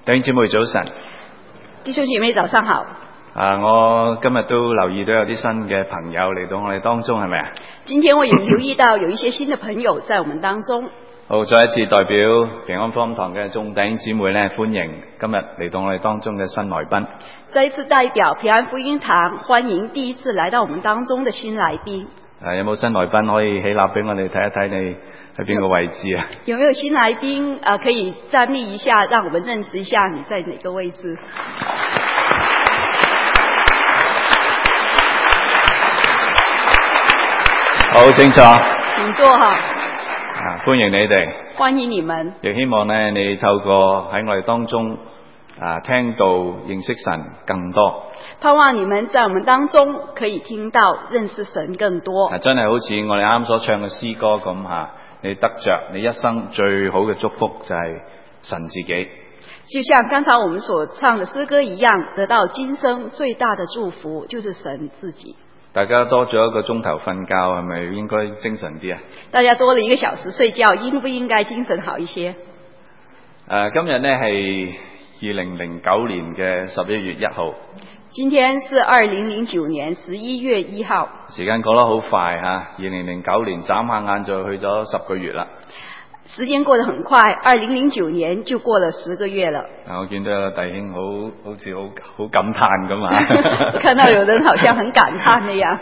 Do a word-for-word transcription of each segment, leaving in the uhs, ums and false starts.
弟兄姊妹早晨， 弟兄姐妹早上好。 啊，我今日都留意到有啲新嘅朋友嚟到我哋當中，係咪啊？ 今天我也留意到有一些新的朋友在我們當中。 好，再一次代表平安福音堂嘅眾弟兄姊妹咧，歡迎今日嚟到我哋當中嘅新來賓。 再一次代表平安福音堂歡迎第一次來到我們當中的新來賓。 啊，有冇新來賓可以起立俾我哋睇一睇你喺邊個位置啊？ 有沒有新來賓啊？可以站立一下，讓我們認識一下你在哪個位置。 好，請坐。 請坐哈。 啊，歡迎你哋。 歡迎你們。亦希望呢，你透過喺我哋當中啊，聽到認識神更多。 盼望你們在我們當中可以聽到認識神更多。 啊，真係好似我哋啱所唱嘅詩歌咁吓，你得着你一生最好嘅祝福就係神自己。 就像剛才我們所唱的詩歌一樣，得到今生最大的祝福就是神自己。 大家多咗一個鐘頭瞓覺，係咪應該精神啲啊？ 大家多了一個小時睡覺，應不應該精神好一些？ 誒，今日呢係二零零九年嘅十一月一號。 今天是二零零九年十一月一號。 時間過得好快吓，二零零九年眨下眼就去咗十個月啦。 時間過得很快，二零零九年就過了十個月了。 啊，我見到有弟兄好好似好好感嘆咁啊！ 我看到有人好像很感嘆那樣。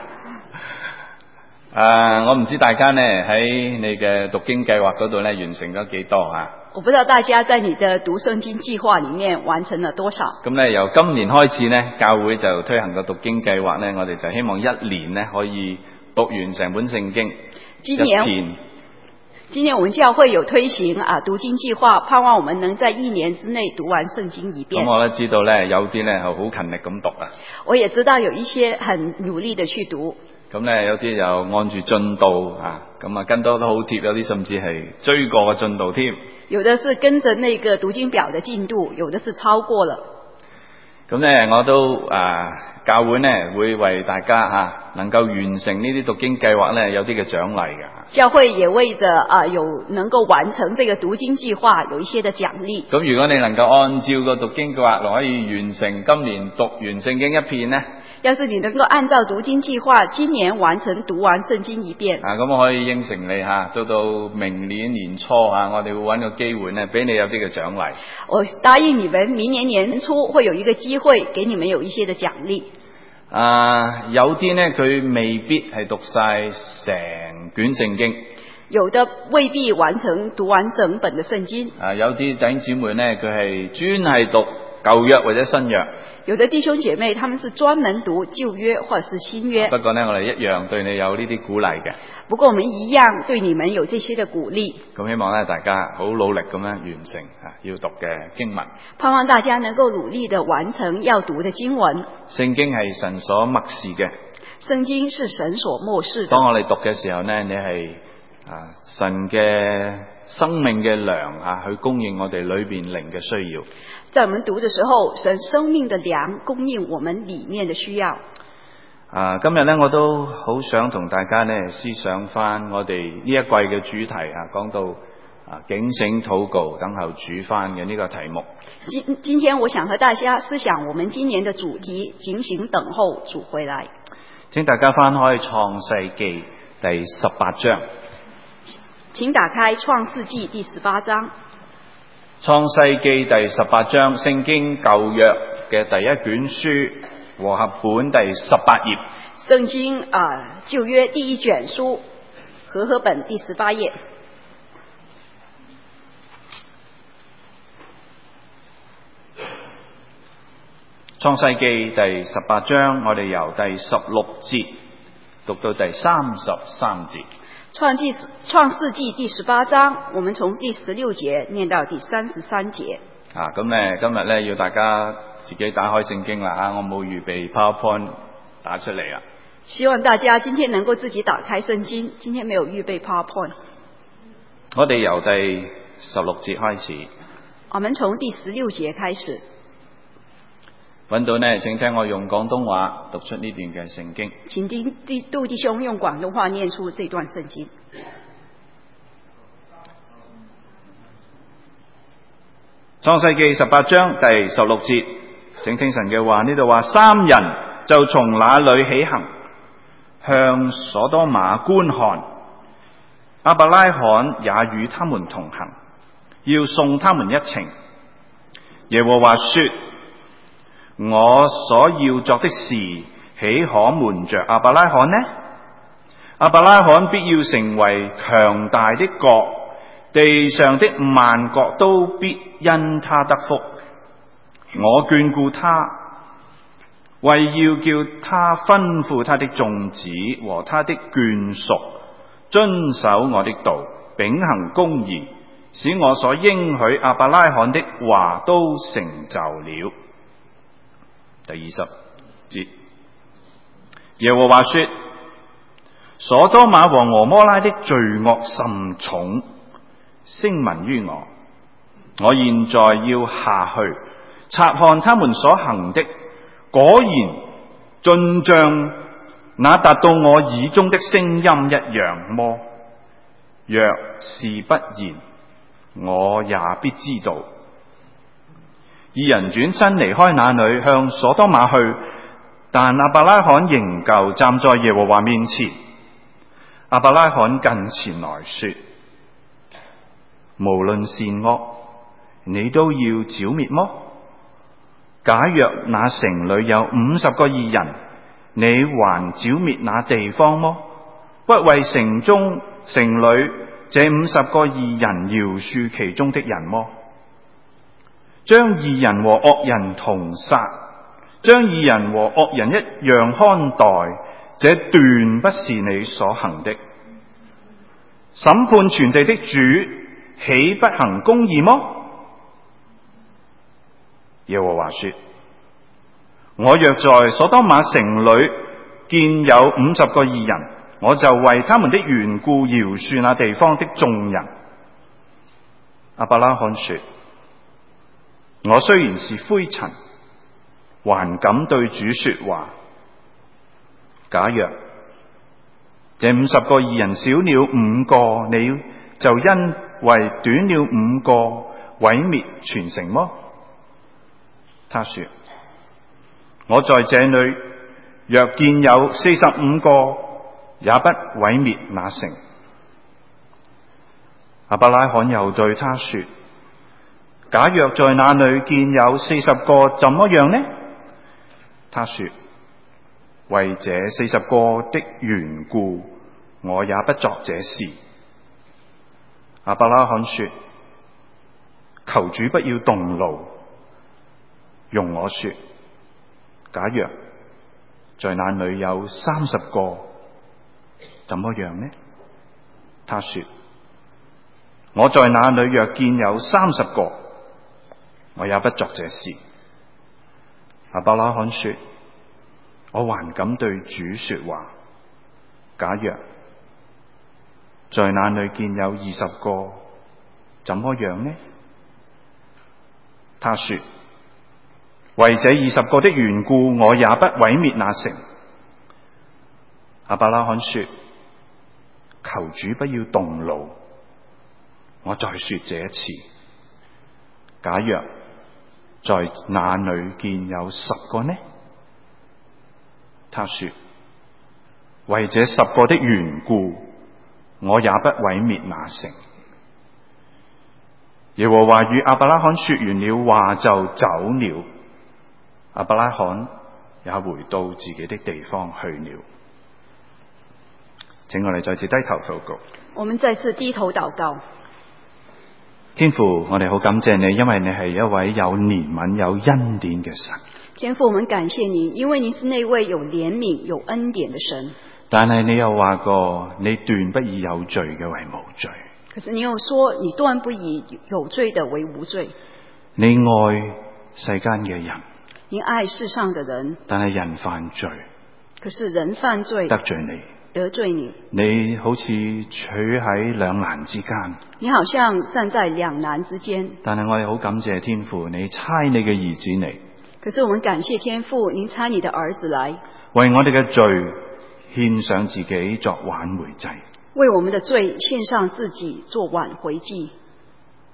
誒，我唔知大家呢喺你嘅讀經計劃嗰度呢完成咗幾多啊？ 我不知道大家在你的讀聖經計劃裏面完成了多少。 咁呢，由今年開始呢，教會就推行個讀經計劃呢，我哋就希望一年呢可以讀完成本聖經今年一篇。 今年我們教會有推行啊讀經計劃，盼望我們能在一年之內讀完聖經一遍。 咁我都知道呢，有啲呢係好勤力咁讀啊。 我也知道有一些很努力的去讀。 咁呢，有啲又按住進度啊，咁啊跟得都好貼，有啲甚至係追過個進度添。 有的是跟着那個讀經表的進度，有的是超過了。 咁呢，我都啊教會呢會為大家吓、啊、能夠完成呢啲讀經計劃呢有啲嘅獎勵嘅。 教會也為着啊有能夠完成這個讀經計劃有一些的獎勵。 咁如果你能夠按照個讀經計劃可以完成今年讀完聖經一遍呢？ 要是你能夠按照讀經計劃今年完成讀完聖經一遍， 啊，咁我可以應承你吓，到到明年年初啊，我哋會揾個機會呢，俾你有啲嘅獎勵。 我答應你們，明年年初會有一個機會，給你們有一些的獎勵。 啊，有啲呢，佢未必係讀晒成卷聖經， 有的未必完成讀完整本的聖經。 啊，有啲弟兄姊妹呢，佢係專係讀舊約或者新約。 有的弟兄姐妹，他們是專門讀舊約或者是新約。 不過呢，我哋一樣對你有呢啲鼓勵嘅。 不過我們一樣對你們有這些的鼓勵。 咁希望呢，大家好努力咁樣完成啊要讀嘅經文。 盼望大家能夠努力地完成要讀的經文。 聖經係神所默示嘅。 聖經是神所默示的。 當我哋讀嘅時候呢，你係啊神嘅生命嘅糧啊，去供應我哋裏邊靈嘅需要。 在我們讀的時候，神生命的糧供應我們裏面的需要。 啊，今日呢，我都好想同大家呢思想翻我哋呢一季嘅主題啊，講到啊警醒禱告等候主翻嘅呢個題目。 今今天我想和大家思想我們今年的主題：警醒等候主回來。 請大家翻開創世記第十八章。 請打開創世記第十八章。 創世記第十八章，聖經舊約嘅第一卷書，和合本第十八頁。 聖經啊，舊約第一卷書，和合本第十八頁。 創世記第十八章，我哋由第十六節讀到第三十三節。 創記創世記第十八章，我們從第十六節念到第三十三節。 啊，咁咧今日咧要大家自己打開聖經啦吓，我冇預備 PowerPoint 打出嚟啊。 希望大家今天能夠自己打開聖經，今天沒有預備 PowerPoint。 我哋由第十六節開始。 我們從第十六節開始。 揾到呢，請聽我用廣東話讀出呢段嘅聖經。 請弟弟杜弟兄用廣東話念出這段聖經。 創世記十八章第十六節，請聽神嘅話，呢度話三人就從那裏起行，向所多瑪觀看，亞伯拉罕也與他們同行，要送他們一程。耶和華說：我所要作的事，豈可瞞着亞伯拉罕呢？亞伯拉罕必要成為強大的國，地上的萬國都必因他得福。我眷顧他，為要叫他吩咐他的眾子和他的眷屬遵守我的道，秉行公義，使我所應許亞伯拉罕的話都成就了。第二十節，耶和華說：所多瑪和蛾摩拉的罪惡甚重，聲聞於我。我現在要下去察看他們所行的，果然盡像那達到我耳中的聲音一樣麼？若是不然，我也必知道。二人轉身離開那裏，向所多瑪去，但亞伯拉罕仍舊站在耶和華面前。亞伯拉罕近前來說：無論善惡，你都要剿滅麼？假若那城裏有五十個義人，你還剿滅那地方麼？不為城中城裏這五十個義人饒恕其中的人麼？將義人和惡人同殺，將義人和惡人一樣看待，這斷不是你所行的。審判全地的主，豈不行公義麼？耶和華說：我若在所多瑪城裏見有五十個義人，我就為他們的緣故饒恕那地方的眾人。亞伯拉罕說：我雖然是灰塵，還敢對主說話。假若這五十個義人少了五個，你就因為短了五個毀滅全城麼？他說：我在這裏若見有四十五個，也不毀滅那城。亞伯拉罕又對他說：假若在那裏見有四十個，怎麼樣呢？他說：為這四十個的緣故，我也不作這事。亞伯拉罕說：求主不要動怒，容我說，假若在那裏有三十個，怎麼樣呢？他說：我在那裏若見有三十個，我也不作這事。亞伯拉罕說：我還敢對主說話。假若在那裏見有二十個，怎麼樣呢？他說：為這二十個的緣故，我也不毀滅那城。亞伯拉罕說：求主不要動怒，我再說這一次。假若在那裏見有十個呢？他說：為這十個的緣故，我也不毀滅那城。耶和華與亞伯拉罕說完了話就走了。亞伯拉罕也回到自己的地方去了。請我哋再次低頭禱告。 我們再次低頭禱告。 天父，我哋好感謝你，因為你係一位有憐憫、有恩典嘅神。 天父，我們感謝你，因為你是那位有憐憫、有恩典的神。 但係你又話過，你斷不以有罪嘅為無罪。 可是你又說，你斷不以有罪的為無罪。 你愛世間嘅人， 你愛世上的人， 但係人犯罪， 可是人犯罪得罪你， 得罪你， 你好似處喺兩難之間。 你好像站在兩難之間。 但係我哋好感謝天父，你差你嘅兒子嚟。 可是我們感謝天父，您差你的兒子來， 為我哋嘅罪獻上自己作挽回祭， 為我們的罪獻上自己做挽回祭。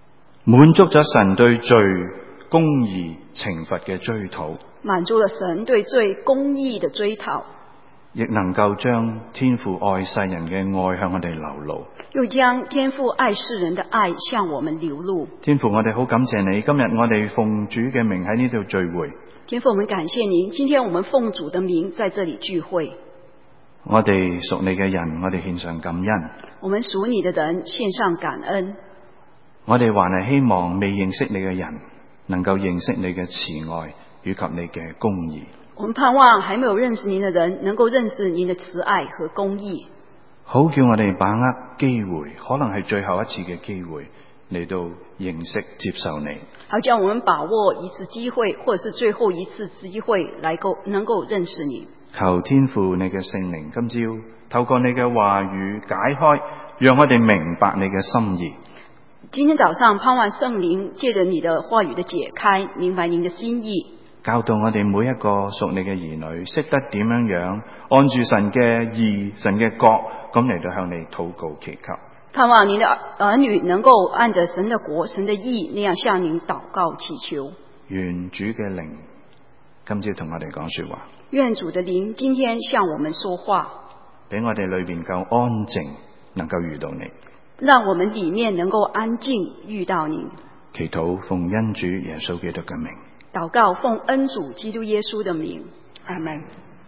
滿足咗神對罪公義懲罰嘅追討， 滿足了神對罪公義的追討， 亦能夠將天父愛世人嘅愛向我哋流露， 又將天父愛世人的愛向我們流露。 天父，我哋好感謝你，今日我哋奉主嘅名喺呢度聚會。 天父，我們感謝您，今天我們奉主的名在這裏聚會。 我哋屬你嘅人，我哋獻上感恩。 我們屬你的人獻上感恩。 我哋還係希望未認識你嘅人能夠認識你嘅慈愛以及你嘅公義。 我們盼望還沒有認識您的人能夠認識您的慈愛和公義， 好叫我哋把握機會，可能係最後一次嘅機會嚟到認識接受你。 好叫我們把握一次機會，或者是最後一次機會來夠能夠認識你。 求天父你嘅聖靈今朝透過你嘅話語解開，讓我哋明白你嘅心意。 今天早上盼望聖靈借着你的話語的解開，明白您的心意， 教導我哋每一個屬你嘅兒女，識得點樣樣按住神嘅義、神嘅國咁嚟到向你禱告祈求。 盼望您的兒女能夠按着神的國、神的義那樣向您禱告祈求。 願主嘅靈今朝同我哋講說話， 願主的靈今天向我們說話， 俾我哋裏邊夠安靜，能夠遇到你。 讓我們裏面能夠安靜遇到您。 祈禱奉恩主耶穌基督嘅名。 禱告奉恩主基督耶穌的名，阿們。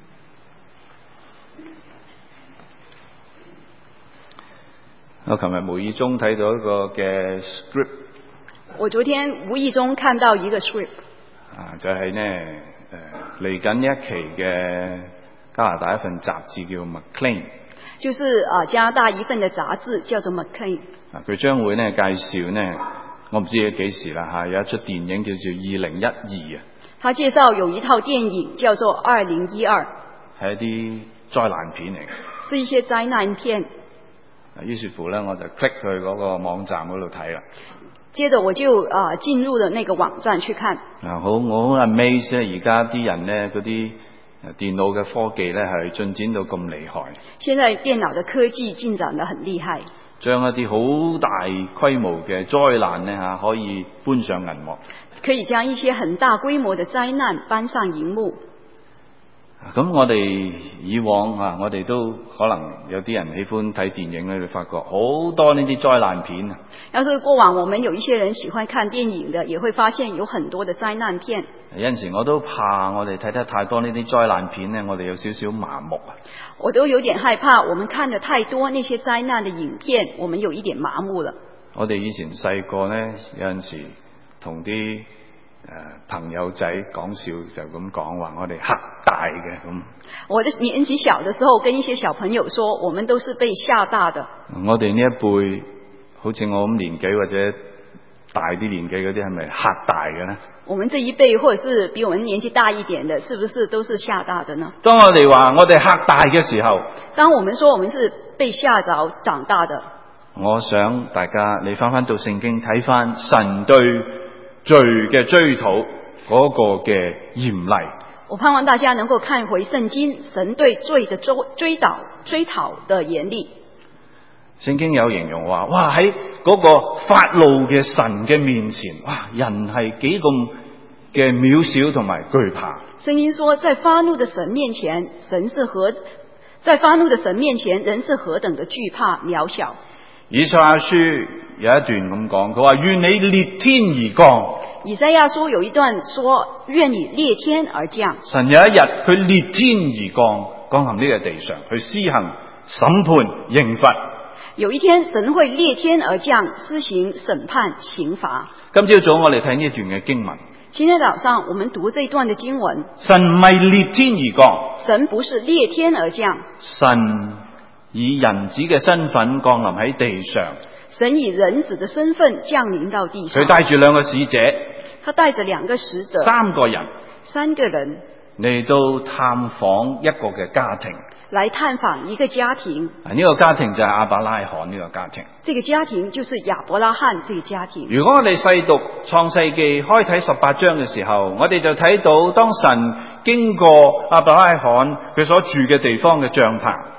我琴日無意中睇到一個嘅 script， 我昨天無意中看到一個 script， 啊，就係、是、呢誒嚟緊一期嘅加拿大一份雜誌叫 Maclean， 就是啊加拿大一份嘅雜誌叫做 Maclean。 啊，佢將會呢介紹呢，我唔知幾時啦嚇，有一出電影叫做二零一二啊。 他介紹有一套電影叫做二零一二， 係一啲災難片嚟嘅， 是一些災難片。 於是乎咧，我就 click 去嗰個網站嗰度睇啦。 接着我就啊進入了那個網站去看。 啊，好，我好 amaze 咧，而家啲人咧嗰啲電腦嘅科技咧係進展到咁厲害。 現在電腦嘅科技進展得很厲害，將一啲好大規模嘅災難咧嚇可以搬上銀幕。 可以將一些很大規模嘅災難搬上熒幕。 咁我哋以往啊，我哋都可能有啲人喜歡睇電影咧，你發覺好多呢啲災難片啊。 要是過往我們有一些人喜歡看電影的，也會發現有很多的災難片。 有陣時我都怕我哋睇得太多呢啲災難片咧，我哋有少少麻木啊。 我都有點害怕，我們看得太多那些災難的影片，我們有一點麻木了。 我哋以前細個咧，有陣時同啲誒、呃、朋友仔講笑就咁講話，我哋嚇大嘅咁。我的年紀小的時候，跟一些小朋友說，我們都是被嚇大的。 我哋呢一輩，好似我咁年紀或者大啲年紀嗰啲，係咪嚇大嘅呢？ 我們這一輩，或者是比我們年紀大一點的，是不是都是嚇大的呢？ 當我哋話我哋嚇大嘅時候， 當我們說我們是被嚇着長大的， 我想大家你翻翻到聖經睇翻神對罪嘅追討嗰個嘅嚴厲， 我盼望大家能夠看回聖經，神對罪的追追討追討的嚴厲。 聖經有形容話，哇喺嗰個發怒嘅神嘅面前，哇人係幾咁嘅渺小同埋懼怕。 聖經說，在發怒的神面前，神是何在發怒的神面前，人是何等的懼怕渺小。 以賽亞書有一段咁講，佢話願你裂天而降。 以賽亞書有一段說，願你裂天而降。 神有一日佢裂天而降，降臨呢個地上去施行審判刑罰。 有一天神會裂天而降，施行審判刑罰。 今朝早我哋睇呢一段嘅經文。 今天早上我們讀這一段的經文。 神唔係裂天而降， 神不是裂天而降， 神以人子嘅身份降臨喺地上。 神以人子的身份降臨到地上。 佢帶住兩個使者， 他帶着兩個使者， 三個人， 三個人嚟到探訪一個嘅家庭。 來探訪一個家庭。 呢、這個家庭就係亞伯拉罕呢個家庭。 這個家庭就是亞伯拉罕這個家庭。 如果我哋細讀創世記開睇十八章嘅時候，我哋就睇到當神經過亞伯拉罕佢所住嘅地方嘅帳篷。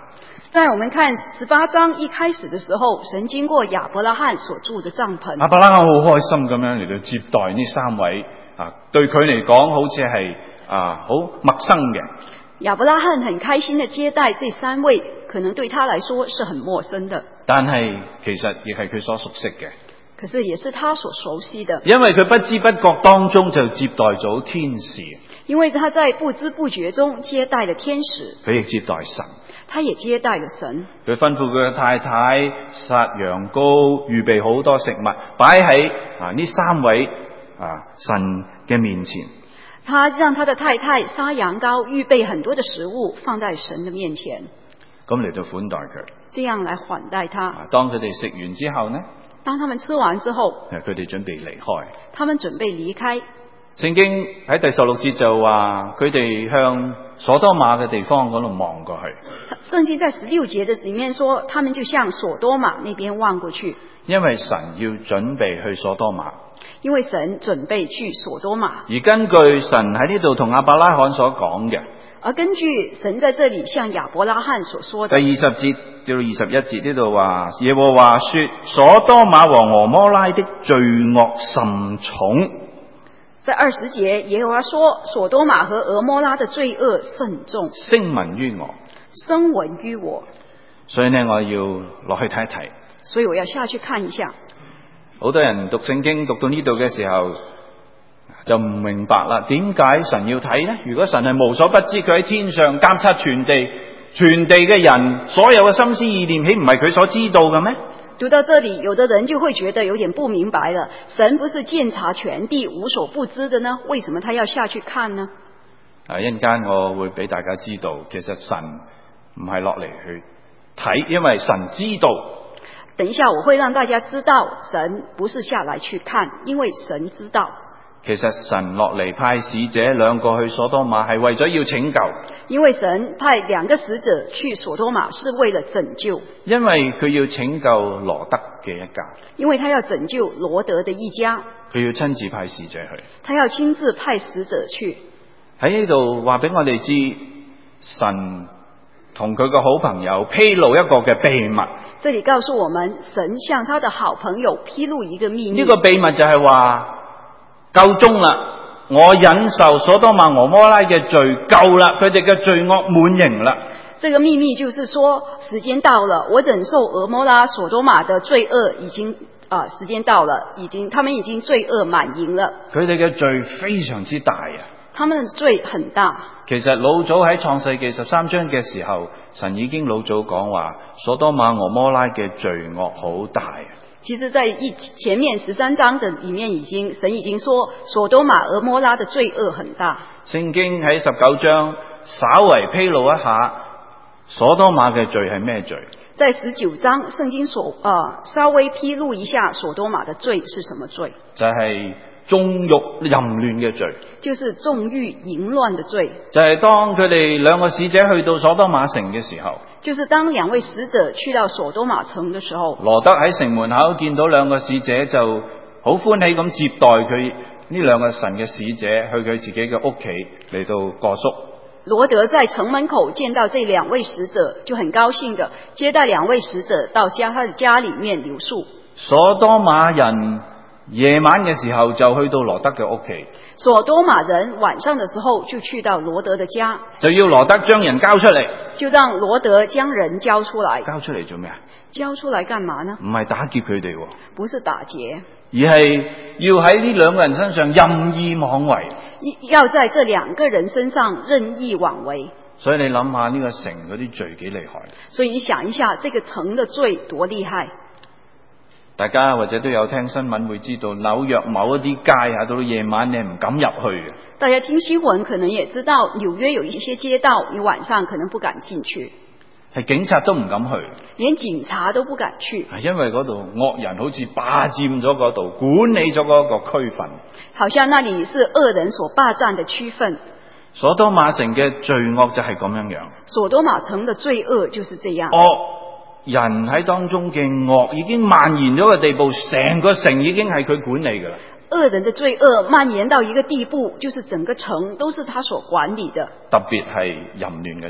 在我們看十八章一開始的時候，神經過亞伯拉罕所住的帳篷。 亞伯拉罕好開心咁樣嚟到接待呢三位啊，對佢嚟講好似係啊好陌生嘅。 亞伯拉罕很開心的接待這三位，可能對他來說是很陌生的， 但係其實亦係佢所熟悉嘅。 可是也是他所熟悉的， 因為佢不知不覺當中就接待咗天使， 因為他在不知不覺中接待了天使， 佢亦接待神， 他也接待了神。 佢吩咐佢嘅太太殺羊羔，預備好多食物擺喺啊呢三位啊神嘅面前。 他讓他的太太殺羊羔，預備很多的食物放在神的面前， 咁嚟到款待佢， 這樣來款待他。 啊當佢哋食完之後呢， 當他們吃完之後， 佢哋準備離開。 他們準備離開。 聖經喺第十六節就話，佢哋向所多瑪嘅地方嗰度望過去。 聖經在十六節的裡面說，他們就向所多瑪那邊望過去， 因為神要準備去所多瑪。 因為神準備去所多瑪。 而根據神喺呢度同亞伯拉罕所講嘅， 而根據神在這裡向亞伯拉罕所說的， 第二十節至到二十一節呢度話，耶和華說，所多瑪和俄摩拉的罪惡甚重。 在二十節，耶和華說，所多瑪和俄摩拉的罪惡甚重， 聲聞於我， 聲聞於我。 所以呢，我要落去睇一睇。 所以我要下去看一下。 好多人讀聖經讀到呢度嘅時候就唔明白啦，點解神要睇呢？如果神係無所不知，佢喺天上監察全地，全地嘅人所有嘅心思意念，豈唔係佢所知道嘅咩？ 讀到這裡，有的人就會覺得有點不明白了，神不是鑒察全地無所不知的呢？為什麼他要下去看呢？ 啊，一陣間我會俾大家知道，其實神唔係落嚟去睇，因為神知道。 等一下我會讓大家知道，神不是下來去看，因為神知道。 其實神落嚟派使者兩個去所多瑪，係為咗要拯救。 因為神派兩個使者去所多瑪，是為了拯救。 因為佢要拯救羅德嘅一家。 因為他要拯救羅德的一家。 佢要親自派使者去。 他要親自派使者去。 喺呢度話俾我哋知，神同佢個好朋友披露一個嘅秘密。 這裡告訴我們，神向他的好朋友披露一個秘密。 呢個秘密就係話夠鐘啦，我忍受所多瑪俄摩拉嘅罪夠啦，佢哋嘅罪惡滿盈啦。 這個秘密就是說，時間到了，我忍受俄摩拉所多瑪的罪惡已經啊、呃，時間到了，已經他們已經罪惡滿盈了。 佢哋嘅罪非常之大啊！ 他們的罪很大。其實老早喺創世記十三章嘅時候，神已經老早講話，所多瑪俄摩拉嘅罪惡好大啊！ 其實在一前面十三章的裡面已經神已經說，所多瑪俄摩拉的罪惡很大。 聖經喺十九章稍為披露一下所多瑪嘅罪係咩罪？ 在十九章聖經所啊、呃、稍微披露一下所多瑪的罪是什麼罪？ 就係、是縱欲淫亂嘅罪， 就是縱欲淫亂的罪。 就係當佢哋兩個使者去到所多瑪城嘅時候， 就是當兩位使者去到所多瑪城的時候， 羅德喺城門口見到兩個使者，就好歡喜咁接待佢呢兩個神嘅使者去佢自己嘅屋企嚟到過宿。 羅德在城門口見到這兩位使者，就很高興的接待兩位使者到家他的家裡面留宿。 所多瑪人夜晚嘅時候就去到羅德嘅屋企， 所多瑪人晚上的時候就去到羅德的家， 就要羅德將人交出嚟， 就讓羅德將人交出來。 交出嚟做咩啊？ 交出來幹嘛呢？ 唔係打劫佢哋， 不是打劫， 而係要喺呢兩個人身上任意妄為， 要在這兩個人身上任意妄為。 所以你諗下呢個城嗰啲罪幾厲害？ 所以你想一下，這個城的罪多厲害？ 大家或者都有聽新聞會知道，紐約某一啲街啊，到夜晚你唔敢入去嘅。 大家聽新聞可能也知道，紐約有一些街道，你晚上可能不敢進去， 係警察都唔敢去， 連警察都不敢去， 係因為嗰度惡人好似霸佔咗嗰度，管理咗嗰個區份， 好像那裡是惡人所霸佔的區份。 所多瑪城嘅罪惡就係咁樣樣， 所多瑪城的罪惡就是這樣。 惡人喺當中嘅惡已經蔓延咗個地步，成個城已經係佢管理噶啦。 惡人的罪惡蔓延到一個地步，就是整個城都是他所管理的。 特別係淫亂嘅罪，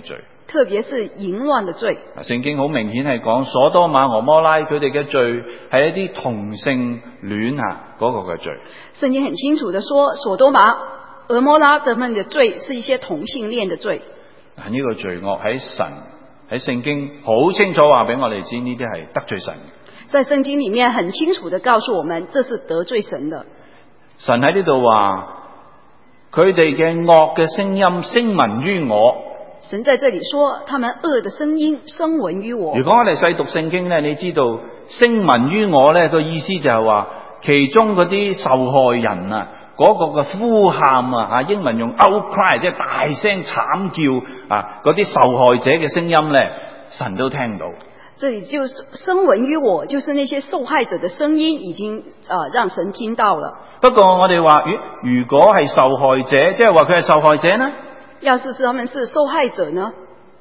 特別是淫亂的罪。 聖經好明顯係講所多瑪俄摩拉佢哋嘅罪係一啲同性戀啊嗰個嘅罪。 聖經很清楚的說，所多瑪、俄摩拉他們的罪是一些同性戀的罪。 但呢個罪惡喺神喺聖經好清楚話俾我哋知，呢啲係得罪神。 在聖經裡面很清楚的告訴我們，這是得罪神的。 神喺呢度話，佢哋嘅惡嘅聲音聲聞於我。 神在這裡說，他們惡的聲音聲聞於我。 如果我哋細讀聖經咧，你知道聲聞於我咧個意思就係話，其中嗰啲受害人啊，嗰、那個嘅呼喊啊，啊英文用 outcry， 即係大聲慘叫啊，嗰啲受害者嘅聲音咧，神都聽到。 這裡就是聲聞於我，就是那些受害者的聲音已經啊、呃、讓神聽到了。 不過我哋話，咦，如果係受害者，即係話佢係受害者呢？ 要是是他們是受害者呢？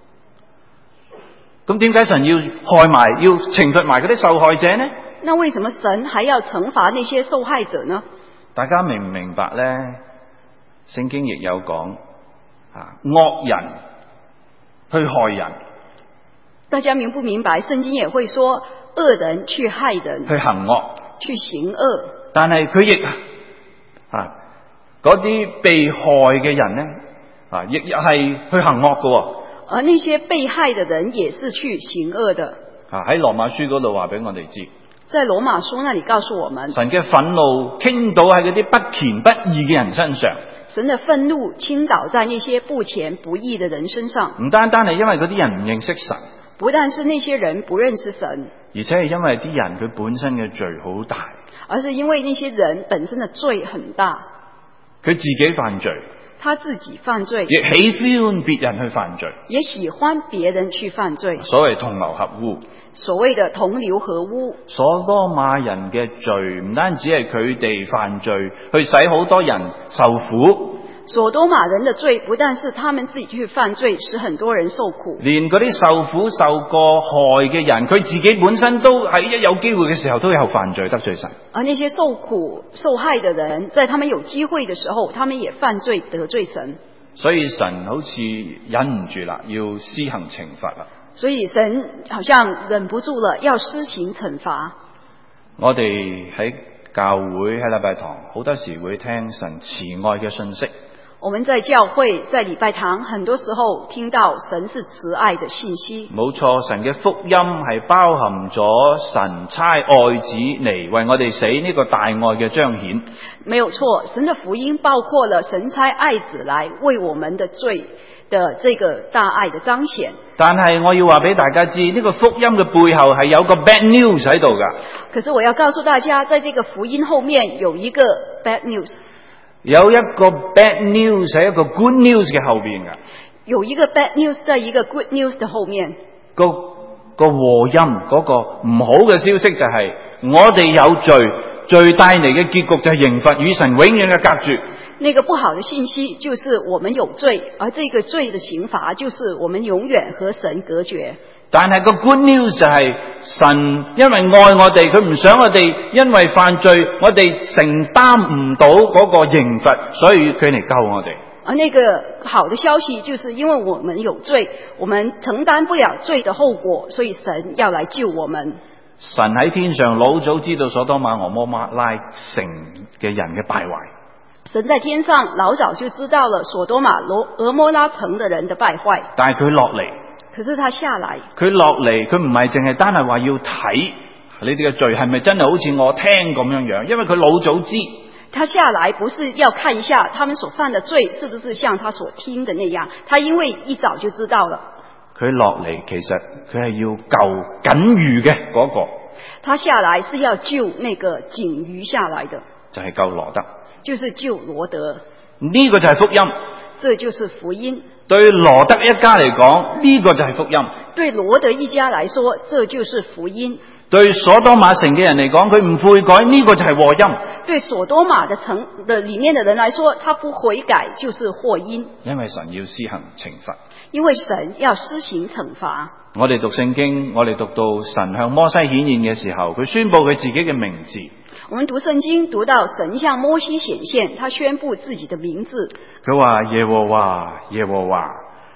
咁點解神要害埋，要懲罰埋嗰啲受害者呢？ 那為什麼神還要懲罰那些受害者呢？ 大家明唔明白呢？聖經亦有講啊，惡人去害人。 大家明不明白？聖經也會說惡人去害人， 去行惡， 去行惡。 但係佢亦啊，嗰啲被害嘅人呢，啊，亦係去行惡嘅。 而那些被害的人也是去行惡的。 啊，喺羅馬書嗰度話俾我哋知， 在羅馬書那裡告訴我們， 神嘅憤怒傾倒喺嗰啲不虔不義嘅人身上。 神的憤怒傾倒在那些不虔不義的人身上。 唔單單係因為嗰啲人唔認識神， 不但是那些人不認識神， 而且係因為啲人佢本身嘅罪好大， 而是因為那些人本身的罪很大， 佢自己犯罪， 他自己犯罪， 亦喜歡別人去犯罪， 也喜歡別人去犯罪。 所謂同流合污， 所謂的同流合污。 所多瑪人嘅罪唔單止係佢哋犯罪，去使好多人受苦。 所多瑪人的罪不但是他們自己去犯罪，使很多人受苦， 連嗰啲受苦受過害嘅人，佢自己本身都喺一有機會嘅時候都有犯罪得罪神。 而那些受苦受害的人，在他們有機會的時候，他們也犯罪得罪神。 所以神好似忍唔住啦，要施行懲罰啦。 所以神好像忍不住了，要施行懲罰。 我哋喺教會喺禮拜堂好多時會聽神慈愛嘅信息。 我們在教會在禮拜堂很多時候聽到神是慈愛的信息。 冇錯，神嘅福音係包含咗神差愛子嚟為我哋死呢個大愛嘅彰顯。 沒有錯，神的福音包括了神差愛子來為我們的罪的這個大愛的彰顯。 但係我要話俾大家知，呢個福音嘅背後係有個 bad news 喺度噶。 可是我要告訴大家，在這個福音後面有一個 bad news。 有一個 bad news 喺一個 good news 嘅後邊噶， 有一個 bad news 在一個 good news 的後面。 個個禍音嗰個唔好嘅消息就係、是、我哋有罪，罪帶嚟嘅結局就係刑罰，與神永遠嘅隔絕。 那個不好的信息就是我們有罪，而這個罪的刑罰就是我們永遠和神隔絕。 但係個 good news 就係、是、神因為愛我哋，佢唔想我哋因為犯罪，我哋承擔唔到嗰個刑罰，所以佢嚟救我哋。 而那個好的消息就是因為我們有罪，我們承擔不了罪的後果，所以神要來救我們。 神喺天上老早知道所多瑪俄摩拉城嘅人嘅敗壞。 神在天上老早就知道了所多瑪羅俄摩拉城的人的敗壞， 但係佢落嚟。 可是他下來， 佢落嚟，佢唔係淨係單係話要睇你哋嘅罪係咪真係好似我聽咁樣樣，因為佢老早知。 他下來不是要看一下他們所犯的罪是不是像他所聽的那樣，他因為一早就知道了。 佢落嚟其實佢係要救僅餘嘅嗰個。 他下來是要救那個僅餘下來的， 就係救羅德， 就是救羅德。 呢個就係福音， 這就是福音。 對羅德一家嚟講，呢個就係福音。 對羅德一家來說，這就是福音。 對所多瑪城嘅人嚟講，佢唔悔改，呢個就係禍因。 對所多瑪的城的裏面的人來說，他不悔改就是禍因。 因為神要施行懲罰。 因為神要施行懲罰。 我哋讀聖經，我哋讀到神向摩西顯現嘅時候，佢宣布佢自己嘅名字。 我們讀聖經讀到神向摩西顯現，他宣布自己的名字。 佢話耶和華耶和華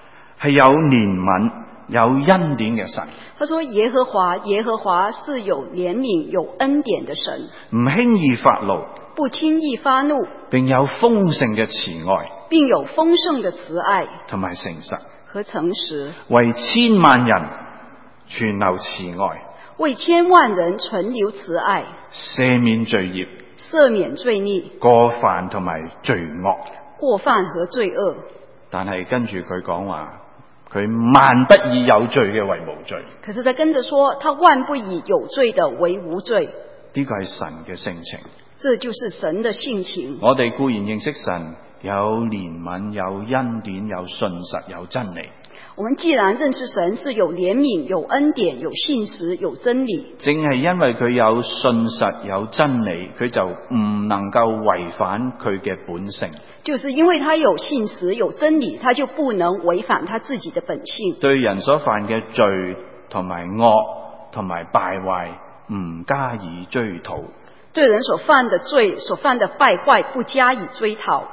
係有憐憫、有恩典嘅神， 他說耶和華耶和華是有憐憫有恩典的神， 唔輕易發怒， 不輕易發怒， 並有豐盛嘅慈愛， 並有豐盛的慈愛同埋誠實， 和誠實， 為千萬人存留慈愛， 為千萬人存留慈愛， 赦免罪孽、 赦免罪孽、 過犯同埋罪惡。 過犯和罪惡。 但係跟住佢講話，佢萬不以有罪嘅為無罪。 可是他跟着說，他萬不以有罪的為無罪。 呢個係神嘅性情。 這就是神的性情。 我哋固然認識神，有憐憫、有恩典、有信實、有真理。 我們既然認識神是有憐憫、有恩典、有信實、有真理， 正係因為佢有信實、有真理，佢就唔能夠違反佢嘅本性。 就是因為他有信實、有真理，他就不能違反他自己的本性。 對人所犯嘅罪同埋惡同埋敗壞唔加以追討。 對人所犯的罪、所犯的敗壞不加以追討。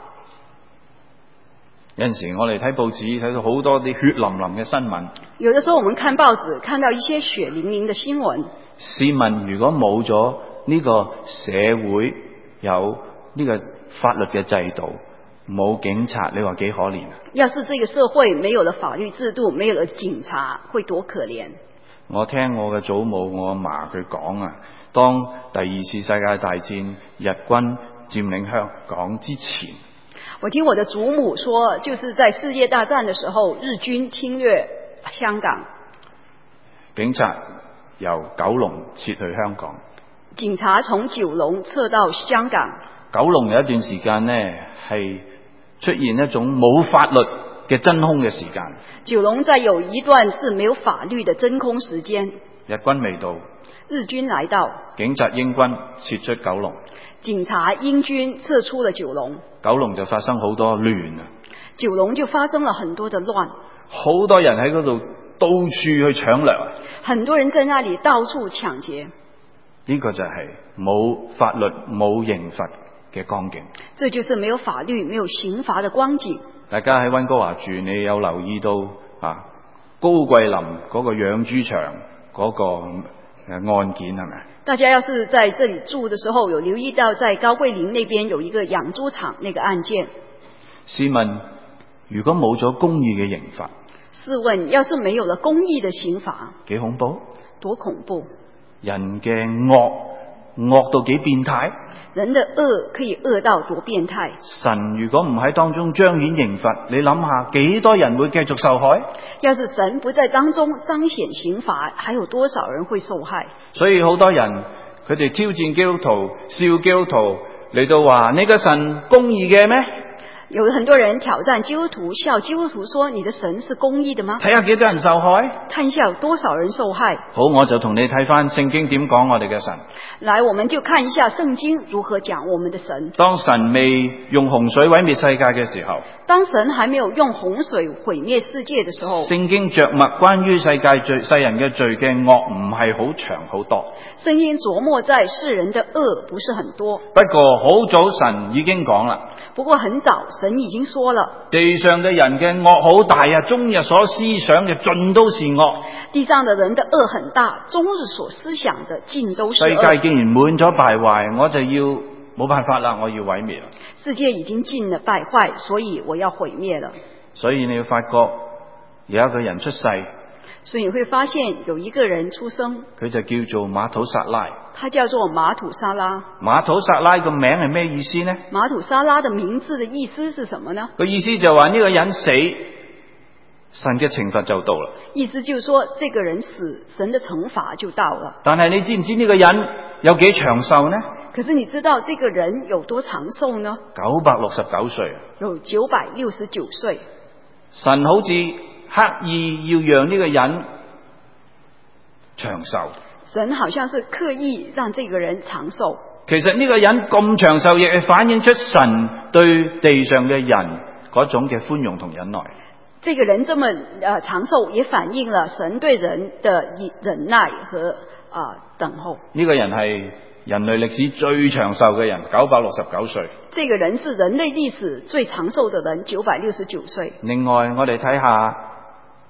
有陣時我哋睇報紙睇到好多啲血淋淋嘅新聞。 有的時候我們看報紙看到一些血淋淋的新聞。 試問如果冇咗呢個社會有呢個法律嘅制度，冇警察，你話幾可憐啊？ 要是這個社會沒有了法律制度，沒有了警察，會多可憐。 我聽我嘅祖母我阿嫲佢講啊，當第二次世界大戰日軍佔領香港之前， 我聽我的祖母說，就是在世界大戰的時候，日軍侵略香港， 警察由九龍撤去香港。 警察從九龍撤到香港。 九龍有一段時間呢，係出現一種冇法律嘅真空嘅時間。 九龍在有一段是沒有法律的真空時間。 日軍未到， 日軍來到， 警察英軍撤出九龍， 警察英軍撤出了九龍， 九龍就發生好多亂啊！ 九龍就發生了很多的亂， 好多人喺嗰度到處去搶掠啊！ 很多人在那裡到處搶劫。 呢個就係冇法律冇刑罰嘅光景。 這就是沒有法律沒有刑罰的光景。 大家喺溫哥華住，你有留意到啊高桂林嗰個養豬場嗰個案件係咪？ 大家要是在這裡住的時候，有留意到在高桂林那邊有一個養豬場那個案件。 試問，如果冇咗公義嘅刑罰， 試問，要是沒有了公義的刑罰， 幾恐怖？ 多恐怖！ 人嘅惡惡到幾變態？ 人的惡可以惡到多變態？ 神如果唔喺當中彰顯刑罰，你諗下幾多人會繼續受害？ 要是神不在當中彰顯刑罰，還有多少人會受害？ 所以好多人佢哋挑戰基督徒，笑基督徒嚟到話：你個神公義嘅咩？ 有很多人挑戰基督徒，笑基督徒說：你的神是公義的嗎？ 睇下幾多人受害， 看一下有多少人受害。 好，我就同你睇翻聖經點講我哋嘅神。 來，我們就看一下聖經如何講我們的神。 當神未用洪水毀滅世界嘅時候， 當神還沒有用洪水毀滅世界的時候， 聖經着墨關於世界罪世人嘅罪嘅惡唔係好長好多。 聖經琢磨在世人的惡不是很多。 不過好早神已經講啦。 不過很早神已經說了， 地上嘅人嘅惡好大啊，終日所思想嘅盡都是惡。 地上的人的惡很大，終日所思想的盡都是惡。 世界既然滿咗敗壞，我就要冇辦法啦，我要毀滅啦。 世界已經盡了敗壞，所以我要毀滅了。 所以你要發覺有一個人出世， 所以你會發現有一個人出生， 佢就叫做馬土撒拉。 他叫做馬土沙拉。 馬土撒拉個名係咩意思呢？ 馬土沙拉的名字的意思是什麼呢？ 個意思就話呢個人死，神嘅懲罰就到啦。 意思就是說，這個人死，神的懲罰就到了。 但係你知唔知呢個人有幾長壽呢？ 可是你知道這個人有多長壽呢？ 九百六十九歲。 有九百六十九歲。 神好似刻意要讓呢個人長壽。 神好像是刻意讓這個人長壽。 其實呢個人咁長壽，亦係反映出神對地上嘅人嗰種嘅寬容同忍耐。 這個人這麼呃長壽，也反映了神對人的忍耐和啊、呃、等候。呢個人係人類歷史最長壽嘅人，九百六十九歲。 這個人是人類歷史最長壽的人，九百六十九歲。 另外，我哋睇下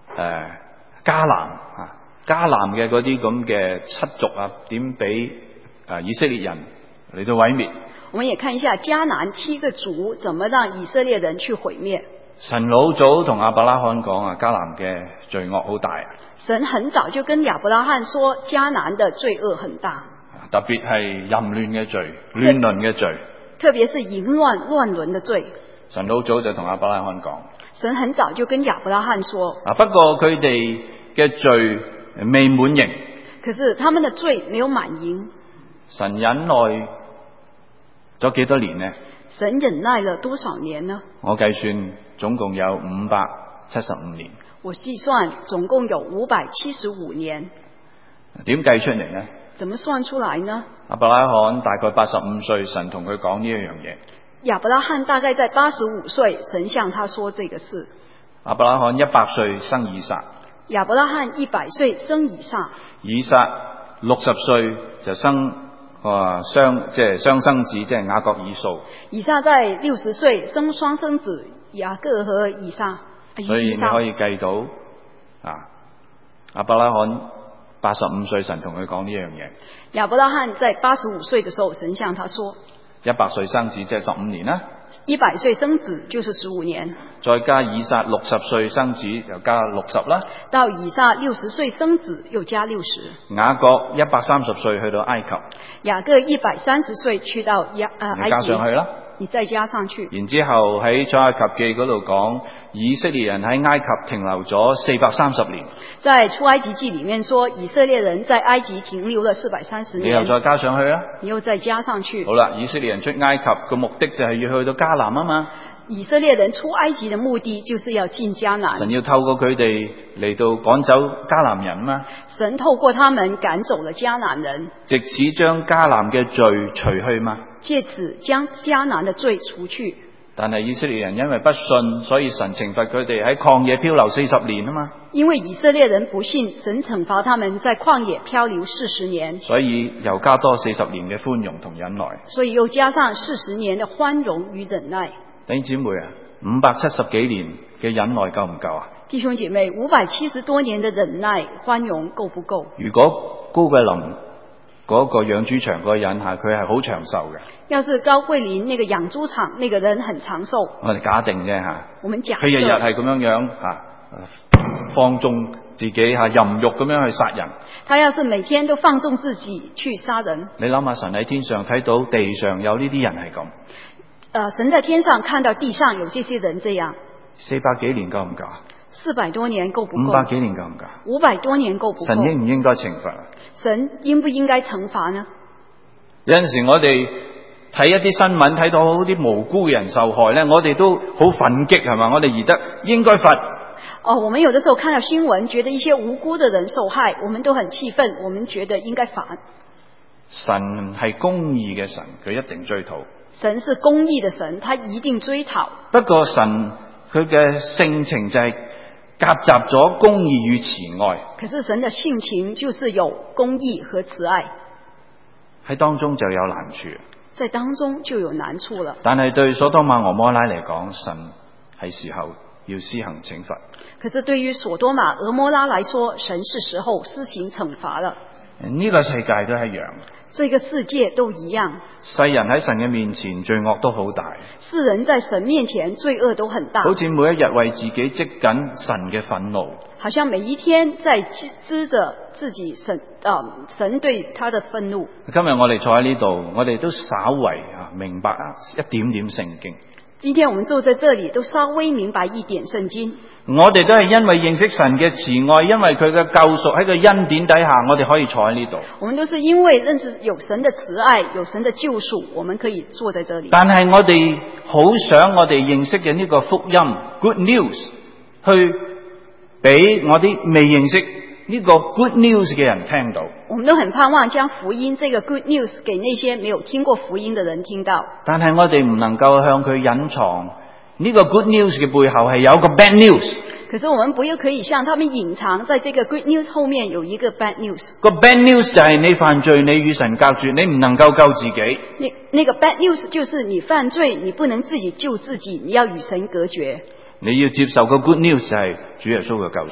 誒迦南啊，迦南嘅嗰啲咁嘅七族啊，點俾誒以色列人嚟到毀滅？ 我們也看一下迦南七個族怎麼讓以色列人去毀滅。 神老早同亞伯拉罕講啊，迦南嘅罪惡好大啊！ 神很早就跟亞伯拉罕說，迦南的罪惡很大， 特別係淫亂嘅罪、亂倫嘅罪， 特別是淫亂亂倫的罪。 神老早就同亞伯拉罕講， 神很早就跟亞伯拉罕說， 啊，不過佢哋嘅罪未滿盈， 可是他們的罪沒有滿盈。 神忍耐咗幾多年呢？ 神忍耐了多少年呢？ 我計算總共有五百七十五年。 我計算總共有五百七十五年。 點計出嚟呢？ 怎麼算出來呢？ 亞伯拉罕大概八十五歲，神同佢講呢一樣嘢。 亞伯拉罕大概在八十五歲，神向他說這個事。 亞伯拉罕一百歲生以撒。 亞伯拉罕一百歲生以撒。 以撒六十歲就生啊雙即係雙生子，即係雅各以掃。 以撒在六十歲生雙生子雅各和以撒。 所以你可以計到啊，亞伯拉罕八十五歲，神同佢講呢樣嘢。 亞伯拉罕在八十五歲的時候，神向他說： 一百歲生子即係十五年啦。 一百歲生子就是十五年。 再加以撒六十歲生子，又加六十啦。 到以撒六十歲生子，又加六十。 雅各一百三十歲去到埃及。 雅各一百三十歲去到亞呃埃及。 你加上去啦。 你再加上去。 然之後喺出埃及記嗰度講，以色列人喺埃及停留咗四百三十年。 在出埃及記裡面說，以色列人在埃及停留了四百三十年。 你又再加上去啦。 你又再加上去。 好啦，以色列人出埃及嘅目的就係要去到迦南啊嘛。 以色列人出埃及的目的就是要進迦南。 神要透過佢哋嚟到趕走迦南人嘛。 神透過他們趕走了迦南人， 藉此將迦南嘅罪除去嘛。 借此將迦南的罪除去。 但係以色列人因為不信，所以神懲罰佢哋喺曠野漂流四十年啊嘛。 因為以色列人不信，神懲罰他們在曠野漂流四十年。 所以又加多四十年嘅寬容同忍耐。 所以又加上四十年的寬容與忍耐。 弟兄姊妹啊，五百七十幾年嘅忍耐夠唔夠啊？ 弟兄姐妹，五百七十多年的忍耐寬容夠不夠？ 如果高桂林嗰個養豬場嗰個人吓，佢係好長壽嘅。 要是高桂林那個養豬場那個人很長壽， 我哋假定啫吓。 我們假設。 佢日日係咁樣樣吓，放縱自己吓，淫欲咁樣去殺人。 他要是每天都放縱自己去殺人， 你諗下，神喺天上睇到地上有呢啲人係咁。 呃，神在天上看到地上有這些人這樣， 四百幾年夠唔夠啊？ 四百多年夠不夠？ 五百幾年夠唔夠？ 五百多年夠不夠？ 神應唔應該懲罰啊？ 神應不應該懲罰呢？ 有陣時我哋睇一啲新聞，睇到啲無辜嘅人受害咧，我哋都好憤激係嘛？我哋覺得應該罰。 哦，我們有的時候看到新聞，覺得一些無辜的人受害，我們都很氣憤，我們覺得應該罰。 神係公義嘅神，佢一定追討。 神是公義的神，他一定追討。 不過神佢嘅性情就係夾雜咗公義與慈愛。 可是神的性情就是有公義和慈愛， 喺當中就有難處。 在當中就有難處了。 但係對所多瑪俄摩拉嚟講，神係時候要施行懲罰。 可是對於所多瑪俄摩拉來說，神是時候施行懲罰了。 呢個世界都係一樣。 這個世界都一樣。 世人喺神嘅面前罪惡都好大。 世人在神面前罪惡都很大。 好似每一日為自己積緊神嘅憤怒。 好像每一天在積積着自己神啊、呃、神對他的憤怒。 今日我哋坐喺呢度，我哋都稍為啊明白啊一點點聖經。 今天我們坐在這裡，都稍微明白一點聖經。 我哋都係因為認識神嘅慈愛，因為佢嘅救贖喺個恩典底下，我哋可以坐喺呢度。 我們都是因為認識有神的慈愛，有神的救贖，我們可以坐在這裡。 但係我哋好想我哋認識嘅呢個福音 Good News 去俾我啲未認識呢個 Good News 嘅人聽到。 我們都很盼望將福音這個 Good News 給那些沒有聽過福音的人聽到。 但係我哋唔能夠向佢隱藏呢個 Good News 嘅背後係有個 Bad News。 可是我們不又可以向他們隱藏，在這個 Good News 後面有一個 Bad News。 個 Bad News 就係你犯罪，你與神隔絕，你唔能夠救自己。 那那個 Bad News 就是你犯罪，你不能自己救自己，你要與神隔絕。 你要接受個 Good News 就係主耶穌嘅救贖。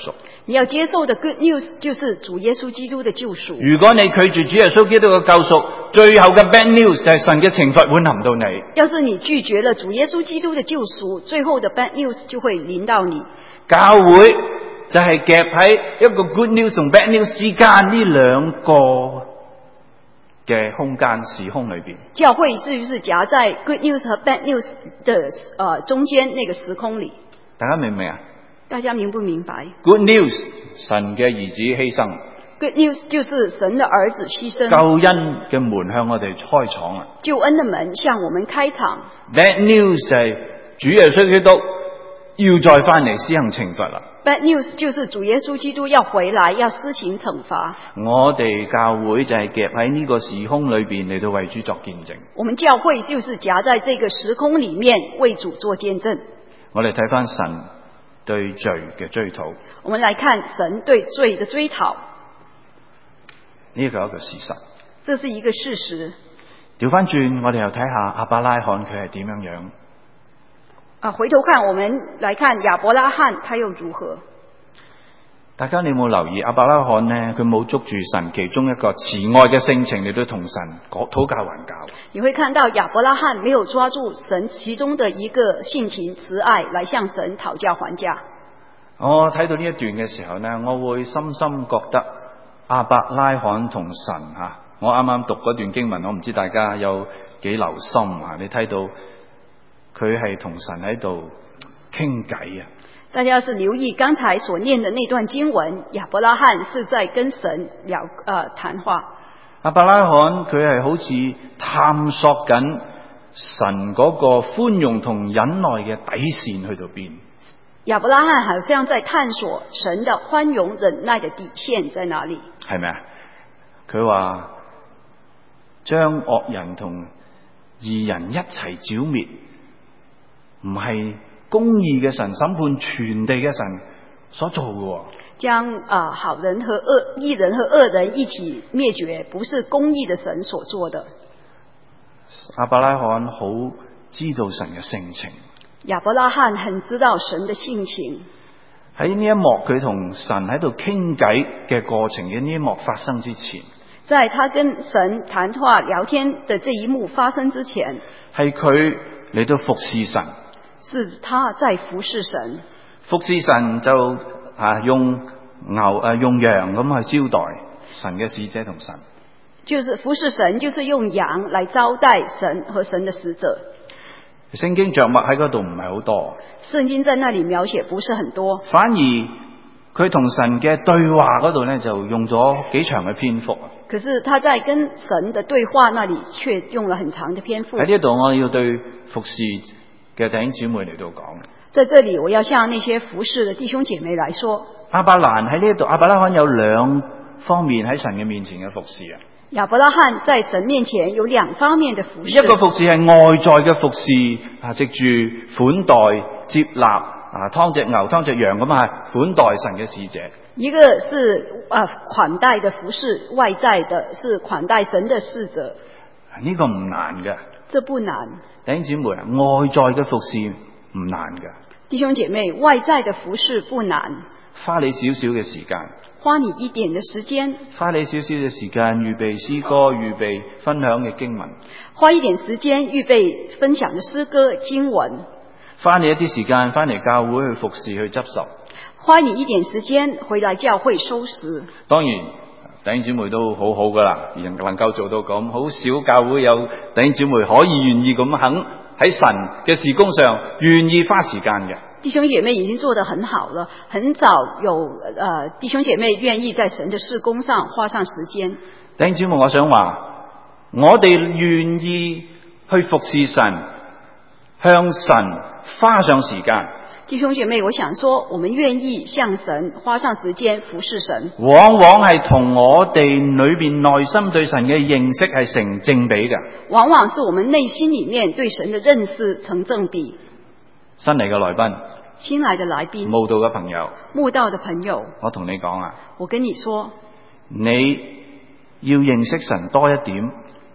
你要接受的 good news 就是主耶穌基督的救贖。 如果你拒絕主耶穌基督嘅救贖，最後嘅 bad news 就係神嘅懲罰會臨到你。 要是你拒絕了主耶穌基督的救贖，最後的 bad news 就會臨到你。 教會就係夾喺一個 good news 同 bad news 之間呢兩個嘅空間時空裏邊。 教會是不是夾在 good news 和 bad news 的呃中間那個時空裏？ 大家明唔明啊？ 大家明不明白 ？Good news， 神嘅兒子犧牲。 Good news 就是神的兒子犧牲。 救恩嘅門向我哋開闖啊！ 救恩的門向我們開場。 Bad news 就係主耶穌基督要再翻嚟施行懲罰啦。 Bad news 就是主耶穌基督要回來，要施行懲罰。 我哋教會就係夾喺呢個時空裏邊嚟到為主作見證。 我們教會就是夾在這個時空裏面為主做見證。 我哋睇翻神對罪嘅追討。 我們來看神對罪的追討。 呢個係一個事實。 這是一個事實。 調翻轉，我哋又睇下亞伯拉罕佢係點樣樣。 啊，回頭看，我們來看亞伯拉罕，他又如何？ 大家你有冇留意亞伯拉罕呢？佢冇捉住神其中一個慈愛嘅性情嚟到同神討價還價。 你會看到亞伯拉罕沒有抓住神其中的一個性情慈愛來向神討價還價。 我睇到呢一段嘅時候呢，我會深深覺得亞伯拉罕同神吓，我啱啱讀嗰段經文，我唔知大家有幾留心啊？你睇到佢係同神喺度傾偈啊！ 大家要是留意剛才所念的那段經文，亞伯拉罕是在跟神聊呃談話。 亞伯拉罕佢係好似探索緊神嗰個寬容同忍耐嘅底線去到邊。 亞伯拉罕好像在探索神的寬容忍耐的底線在哪裡？ 係咪啊？佢話將惡人同義人一齊剿滅，唔係公義嘅神審判全地嘅神所做嘅。 將啊、呃、好人和惡義人和惡人一起滅絕，不是公義的神所做的。 亞伯拉罕好知道神嘅性情。 亞伯拉罕很知道神的性情。 喺呢一幕佢同神喺度傾偈嘅過程嘅呢一幕發生之前， 在他跟神談話聊天的這一幕發生之前， 係佢嚟到服侍神。 是他在服侍神。 服侍神就啊用牛啊用羊咁去招待神嘅使者同神。 就是服侍神，就是用羊來招待神和神的使者。 聖經着墨喺嗰度唔係好多。 聖經在那裡描寫不是很多， 反而佢同神嘅對話嗰度呢，就用咗幾長嘅篇幅。 可是他在跟神的對話那裡卻用了很長的篇幅。 喺呢度我要對服侍嘅弟兄姊妹嚟到講。 在這裡我要向那些服侍的弟兄姐妹來說， 亞伯蘭喺呢度，亞伯拉罕有兩方面喺神嘅面前嘅服侍啊。 亞伯拉罕在神面前有兩方面的服侍。 一個服侍係外在嘅服侍啊，藉住款待接納啊，劏隻牛劏隻羊咁啊，款待神嘅使者。 一個是啊款待的服侍，外在的是款待神的使者。 呢個唔難嘅。 這不難。 弟兄姊妹啊，外在嘅服侍唔難嘅。 弟兄姐妹，外在的服侍不難， 花你少少嘅時間， 花你一點的時間， 花你少少嘅時間預備詩歌，預備分享嘅經文， 花一點時間預備分享嘅詩歌經文， 花你一啲時間翻嚟教會去服侍去執拾， 花你一點時間回來教會收拾。 當然弟兄姊妹都好好噶啦，能能夠做到咁，好少教會有弟兄姊妹可以願意咁肯喺神嘅事工上願意花時間嘅。 弟兄姐妹已經做得很好了，很早有呃弟兄姐妹願意在神的事工上花上時間。 弟兄姊妹，我想話，我哋願意去服侍神，向神花上時間。 弟兄姐妹，我想說，我們願意向神花上時間服侍神， 往往係同我哋裏邊內心對神嘅認識係成正比嘅。 往往是我們內心裏面對神的認識成正比。 新嚟嘅來賓， 新來的來賓， 慕道嘅朋友， 慕道的朋友， 我同你講啊， 我跟你說， 你要認識神多一點，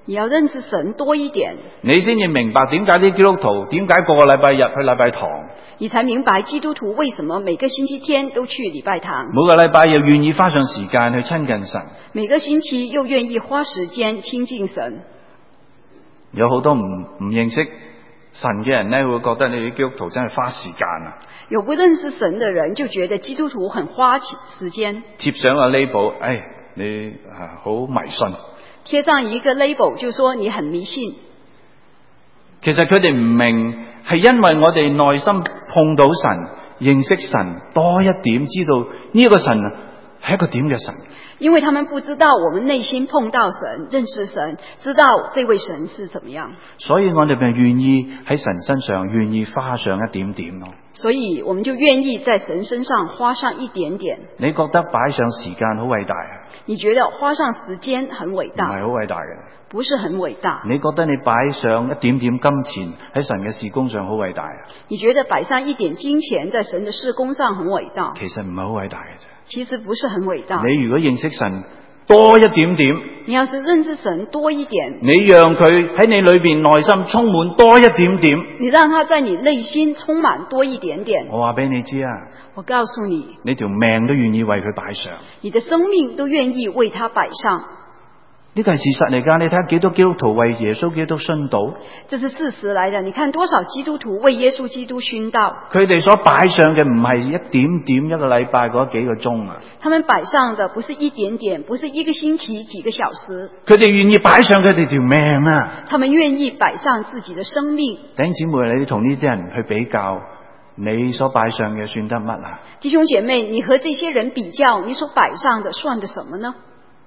你要認識神多一點， 你先至明白點解啲基督徒點解個個禮拜日去禮拜堂， 你才明白基督徒為什麼每個星期天都去禮拜堂， 每個禮拜又願意花上時間去親近神， 每個星期又願意花時間親近神。 有好多唔唔認識神嘅人呢，會覺得你啲基督徒真係花時間啊！ 有不認識神的人就覺得基督徒很花時間， 貼上個 label， 誒，你啊好迷信。 貼上一個 label 就說你很迷信。 其實佢哋唔明，係因為我哋內心碰到神，認識神多一點，知道呢個神係一個點嘅神。 因為他們不知道我們內心碰到神，認識神，知道這位神是怎麼樣， 所以我哋咪願意喺神身上願意花上一點點咯。 所以我們就願意在神身上花上一點點。 你覺得擺上時間好偉大啊？ 你覺得花上時間很偉大？ 唔係好偉大嘅， 不是很偉大。 你覺得你擺上一點點金錢喺神嘅事工上好偉大啊？ 你覺得擺上一點金錢在神嘅事工上很偉大？ 其實唔係好偉大嘅啫。 其實不是很偉大。 你如果認識神多一點點， 你要是認識神多一點， 你讓佢喺你裏邊內心充滿多一點點， 你讓他在你內心充滿多一點點。 我話俾你知啊， 我告訴你， 你條命都願意為佢擺上， 你的生命都願意為他擺上。 呢個係事實嚟㗎，你睇下幾多基督徒為耶穌基督殉道， 這是事實來的。你看多少基督徒為耶穌基督殉道， 佢哋所擺上嘅唔係一點點一個禮拜嗰幾個鐘啊， 他們擺上的不是一點點，不是一個星期幾個小時， 佢哋願意擺上佢哋條命啊， 他們願意擺上自己的生命。 弟兄姊妹，你同呢啲人去比較，你所擺上嘅算得乜啊？ 弟兄姐妹，你和這些人比較，你所擺上的算得什麼呢？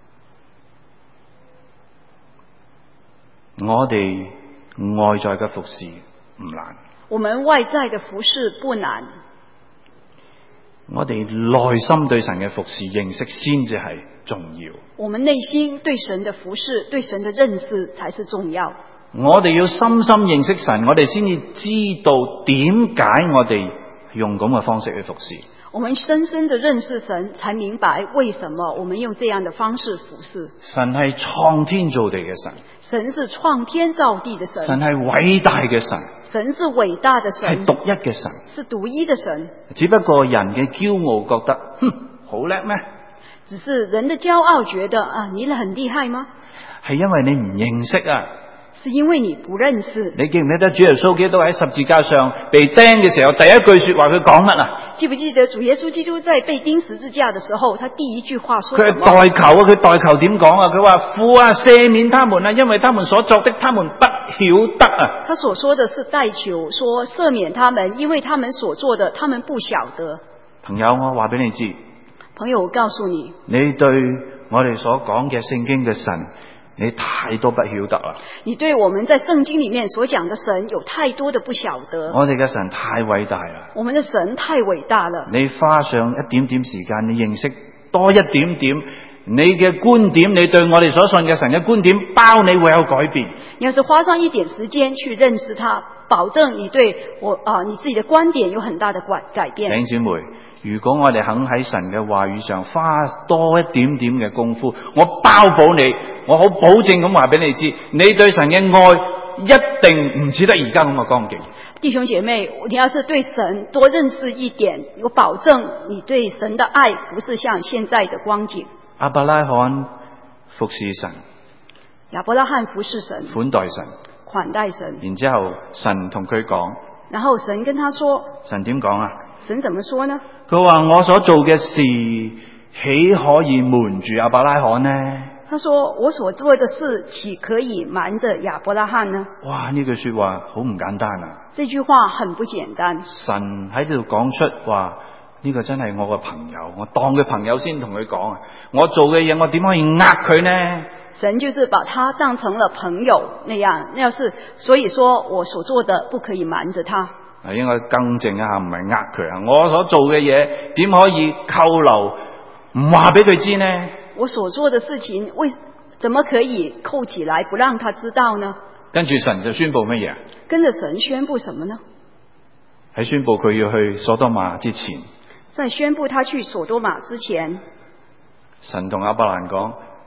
我哋外在嘅服侍唔難， 我們外在的服侍不難， 我哋內心對神嘅服侍認識先至係重要。 我們內心對神的服侍、對神的認識才是重要。 我哋要深深認識神，我哋先至知道點解我哋用咁嘅方式去服侍。 我們深深的認識神，才明白為什麼我們用這樣的方式服侍。 神係創天造地嘅神， 神是創天造地的神， 神係偉大嘅神， 神是偉大的神， 係獨一嘅神， 是獨一的神。 只不過人嘅驕傲覺得，哼，好叻咩？ 只是人的驕傲覺得啊，你很厲害嗎？ 係因為你唔認識啊。 是因為你不認識。 你記唔記得主耶穌基督喺十字架上被釘嘅時候，第一句說話佢講乜啊？ 記不記得主耶穌基督在被釘十字架的時候，他第一句話說什麼？ 佢係代求啊！佢代求點講啊？佢話父啊，赦免他們啊，因為他們所作的，他們不曉得啊。 他所說的是代求，說赦免他們，因為他們所做的，他們不曉得。 朋友，我話俾你知， 朋友，我告訴你， 你對我哋所講嘅聖經嘅神，你太多不曉得啦！ 你對我們在聖經裏面所講的神有太多的不曉得。 我哋嘅神太偉大啦！ 我們的神太偉大了。 你花上一點點時間，你認識多一點點，你嘅觀點，你對我哋所信嘅神嘅觀點，包你會有改變。 你要是花上一點時間去認識他，保證你對我啊，你自己的觀點有很大的改改變。 弟兄姊妹，如果我哋肯喺神嘅話語上花多一點點嘅功夫，我包保你，我好保證咁話俾你知，你對神嘅愛一定唔似得而家咁嘅光景。 弟兄姐妹，你要是對神多認識一點，我保證你對神的愛不是像現在的光景。 亞伯拉罕服侍神， 亞伯拉罕服侍神， 款待神， 款待神。 然之後神同佢講， 然後神跟他說， 神點講啊？ 神怎麼說呢？ 佢話我所做嘅事，豈可以瞞住亞伯拉罕呢？ 他說我所做的事，豈可以瞞着亞伯拉罕呢？ 哇！呢句說話好唔簡單啊！ 這句話很不簡單。 神喺度講出話，呢個真係我個朋友，我當佢朋友先同佢講啊！我做嘅嘢，我點可以呃佢呢？ 神就是把他當成了朋友那樣，那要是所以說我所做的不可以瞞着他。 係應該更正一下，唔係呃佢啊！我所做嘅嘢點可以扣留唔話俾佢知呢？ 我所做的事情為怎麼可以扣起來不讓他知道呢？ 跟住神就宣布乜嘢？ 跟着神宣布什麼呢？ 喺宣布佢要去所多瑪之前， 在宣布他去所多瑪之前， 神同亞伯蘭講：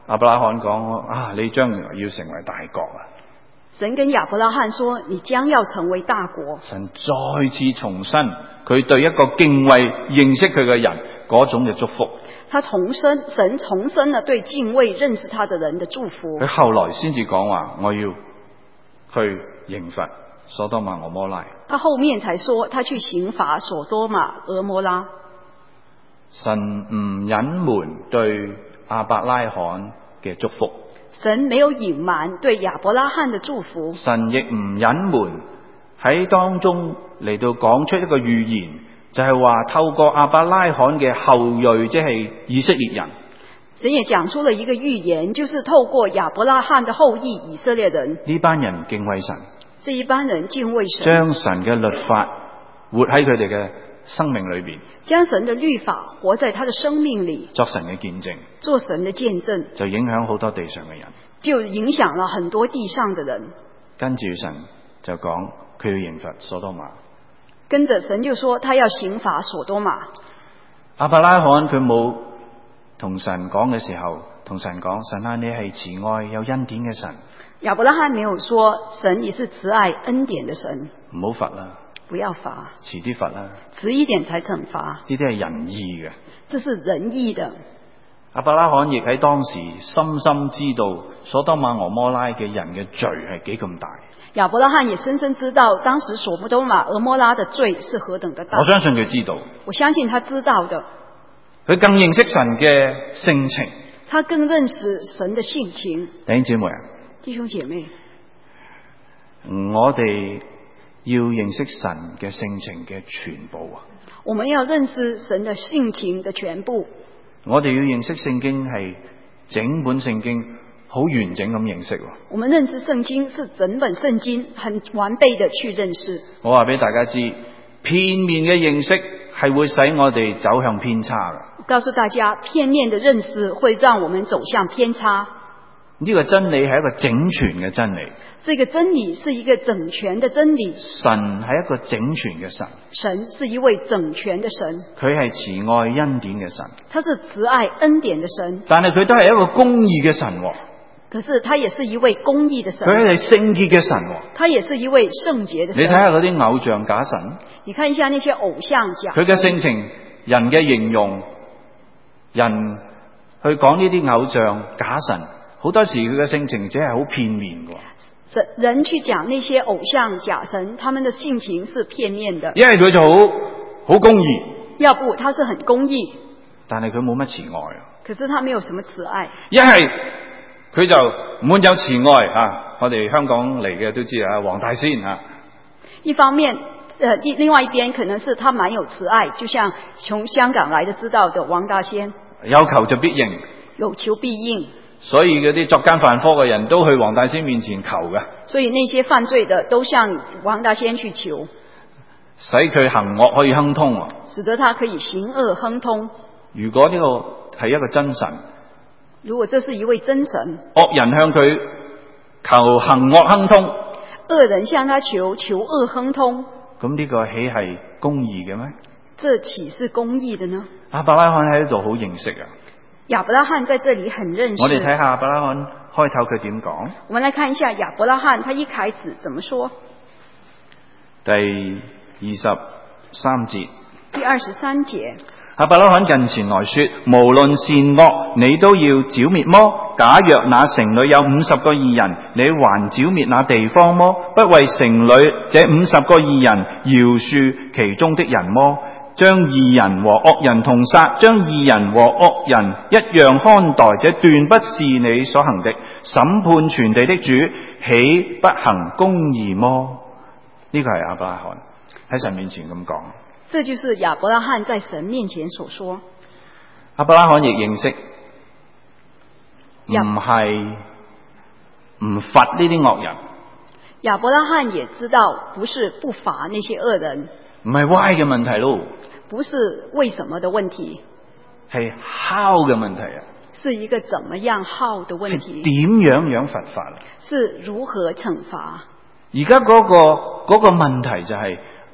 亞伯拉罕講啊，你將來要成為大國啊！ 神跟亞伯拉罕說：你將要成為大國。 神再次重申佢對一個敬畏認識佢嘅人嗰種嘅祝福。 他重申，神重申了對敬畏認識他的人的祝福。 佢後來先至講話，我要去刑罰所多瑪俄摩拉。 他後面才說，他去刑罰所多瑪俄摩拉。 神唔隱瞞對亞伯拉罕嘅祝福。 神沒有隱瞞對亞伯拉罕的祝福。 神亦唔隱瞞喺當中嚟到講出一個預言，就係話透過亞伯拉罕嘅後裔，即係以色列人。 神也講出了一個預言，就是透過亞伯拉罕的後裔以色列人。 呢班人敬畏神， 這一班人敬畏神， 將神嘅律法活喺佢哋嘅生命裏邊， 將神的律法活在他的生命裏， 作神嘅見證， 做神的見證， 就影響好多地上嘅人， 就影響了很多地上的人。 跟住神就講佢要刑罰所多瑪。 跟着神就說他要刑罰所多瑪。 亞伯拉罕佢冇同神講嘅時候，同神講：神啊，你係慈愛有恩典嘅神。 亞伯拉罕沒有說神你是慈愛恩典的神， 唔好罰啦， 不要罰， 遲啲罰啦， 遲一點才懲罰。 呢啲係仁義嘅， 這是仁義的。 亞伯拉罕亦喺當時深深知道所多瑪俄摩拉嘅人嘅罪係幾咁大。 亞伯拉罕也深深知道當時所多瑪俄摩拉的罪是何等的大。 我相信佢知道， 我相信他知道的。 佢更認識神嘅性情， 他更認識神的性情。 弟兄姊妹啊， 弟兄姐妹， 我哋要認識神嘅性情嘅全部啊！ 我們要認識神的性情的全部。 我哋要認識聖經係整本聖經好完整咁認識。 我們認識聖經是整本聖經很完備的去認識。 我話俾大家知，片面嘅認識係會使我哋走向偏差嘅。 我告訴大家，片面的認識會讓我們走向偏差。 呢個真理係一個整全嘅真理。 這個真理是一個整全的真理。 神係一個整全嘅神。 神是一位整全的神。 佢係慈愛恩典嘅神。 他是慈愛恩典的神。 但係佢都係一個公義嘅神。 可是他也是一位公義的神。 佢係聖潔嘅神。 他也是一位聖潔的神。 你睇下嗰啲偶像假神。 你看一下那些偶像假神。 佢嘅性情，人嘅形容，人去講呢啲偶像假神，好多時佢嘅性情只係好片面嘅。 人去講那些偶像假神，他們的性情是片面的。 一係佢就好好公義， 要不他是很公義， 但係佢冇乜慈愛。 可是他沒有什麼慈愛。 一係佢就滿有慈愛啊！我哋香港嚟嘅都知啊，黃大仙啊。 一方面，呃，另外一邊可能是他蠻有慈愛，就像從香港來的知道的黃大仙。 有求就必應， 有求必應。 所以嗰啲作奸犯科嘅人都去黃大仙面前求嘅。 所以那些犯罪的都向黃大仙去求， 使佢行惡可以亨通， 使得他可以行惡亨通。 如果呢個係一個真神， 如果這是一位真神， 惡人向佢求行惡亨通， 惡人向他求求惡亨通， 咁呢個豈係公義嘅咩？ 這豈是公義的呢？ 亞伯拉罕喺呢度好認識啊。 亞伯拉罕在這裡很認識。 我哋睇下亞伯拉罕開頭佢點講。 我們來看一下亞伯拉罕，他一開始怎麼說？ 第二十三節。 第二十三節。 亞伯拉罕近前來說：無論善惡，你都要剿滅麼？假若那城裏有五十個義人，你還剿滅那地方麼？不為城裏這五十個義人饒恕其中的人麼？將義人和惡人同殺，將義人和惡人一樣看待，這斷不是你所行的。審判全地的主，豈不行公義麼？呢個係亞伯拉罕喺神面前咁講。 這就是亞伯拉罕在神面前所說。 亞伯拉罕亦認識，唔係唔罰呢啲惡人。 亞伯拉罕也知道，不是不罰那些惡人， 唔係 why 嘅問題咯， 不是為什麼的問題， 係 how 嘅問題啊， 是一個怎麼樣 how 的問題， 點樣樣罰法啊？ 是如何懲罰？ 而家嗰個嗰個問題就係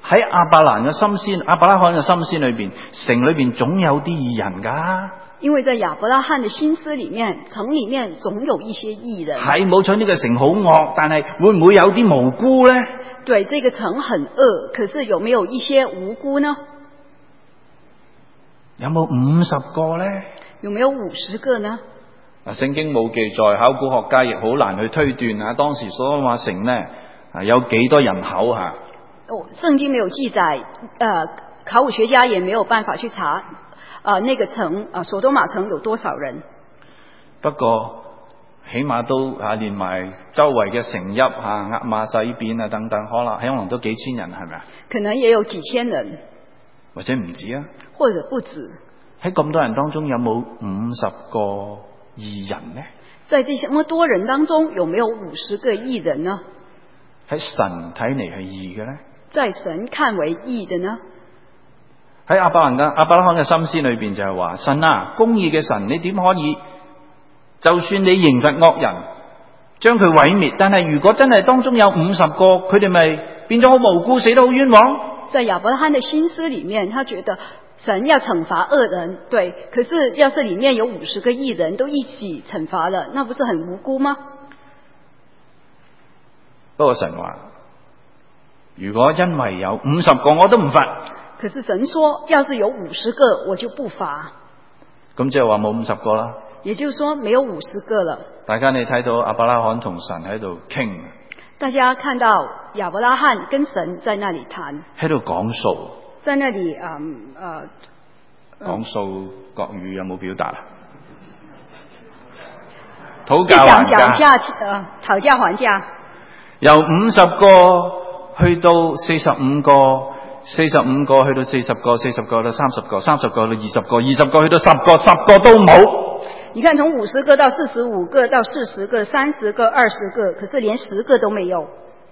喺亞伯蘭嘅心思、亞伯拉罕嘅心思裏邊，城裏邊總有啲義人㗎。 因為在亞伯拉罕的心思裡面，城裡面總有一些義人。 係冇錯，呢個城好惡，但係會唔會有啲無辜呢？ 對，這個城很惡，可是有沒有一些無辜呢？ 有冇五十個呢？ 有沒有五十個呢？ 嗱，聖經冇記載，考古學家亦好難去推斷啊。當時所羅馬城呢，啊有幾多人口吓？ 哦，聖經沒有記載，呃，考古學家也沒有辦法去查。啊、呃，那個城啊，索多瑪城有多少人？ 不過起碼都啊，連埋周圍嘅城邑啊、亞瑪洗扁啊等等，可能可能都幾千人，係咪啊？ 可能也有幾千人， 或者唔止啊？ 或者不止。 喺咁多人當中，有冇五十個義人呢？ 在這麼多人當中，有沒有五十個義人呢？ 喺神睇嚟係義嘅呢？ 在神看為義的呢？ 喺亞伯蘭嘅亞伯拉罕嘅心思裏邊就係話：神啊，公義嘅神，你點可以就算你刑罰惡人，將佢毀滅，但係如果真係當中有五十個，佢哋咪變咗好無辜，死得好冤枉？ 在亞伯拉罕的心思裏面，他覺得神要懲罰惡人，對，可是要是裏面有五十個義人都一起懲罰了，那不是很無辜嗎？ 不過神話，如果因為有五十個我都唔罰。 可是神說，要是有五十個，我就不罰。 咁即係話冇五十個啦。 也就是說，沒有五十個了。 大家你睇到亞伯拉罕同神喺度傾。 大家看到亞伯拉罕跟神在那裡談， 喺度講數。 在那裡啊，呃， 講數國語有冇表達啊？討價還價。 講價，呃，討價還價。 由五十個去到四十五個。四十五個去到四十個，四十個到三十個，三十個到二十個，二十個去到十個，十個都冇。 你看，從五十個到四十五個到四十個，三十個、二十個，可是連十個都沒有。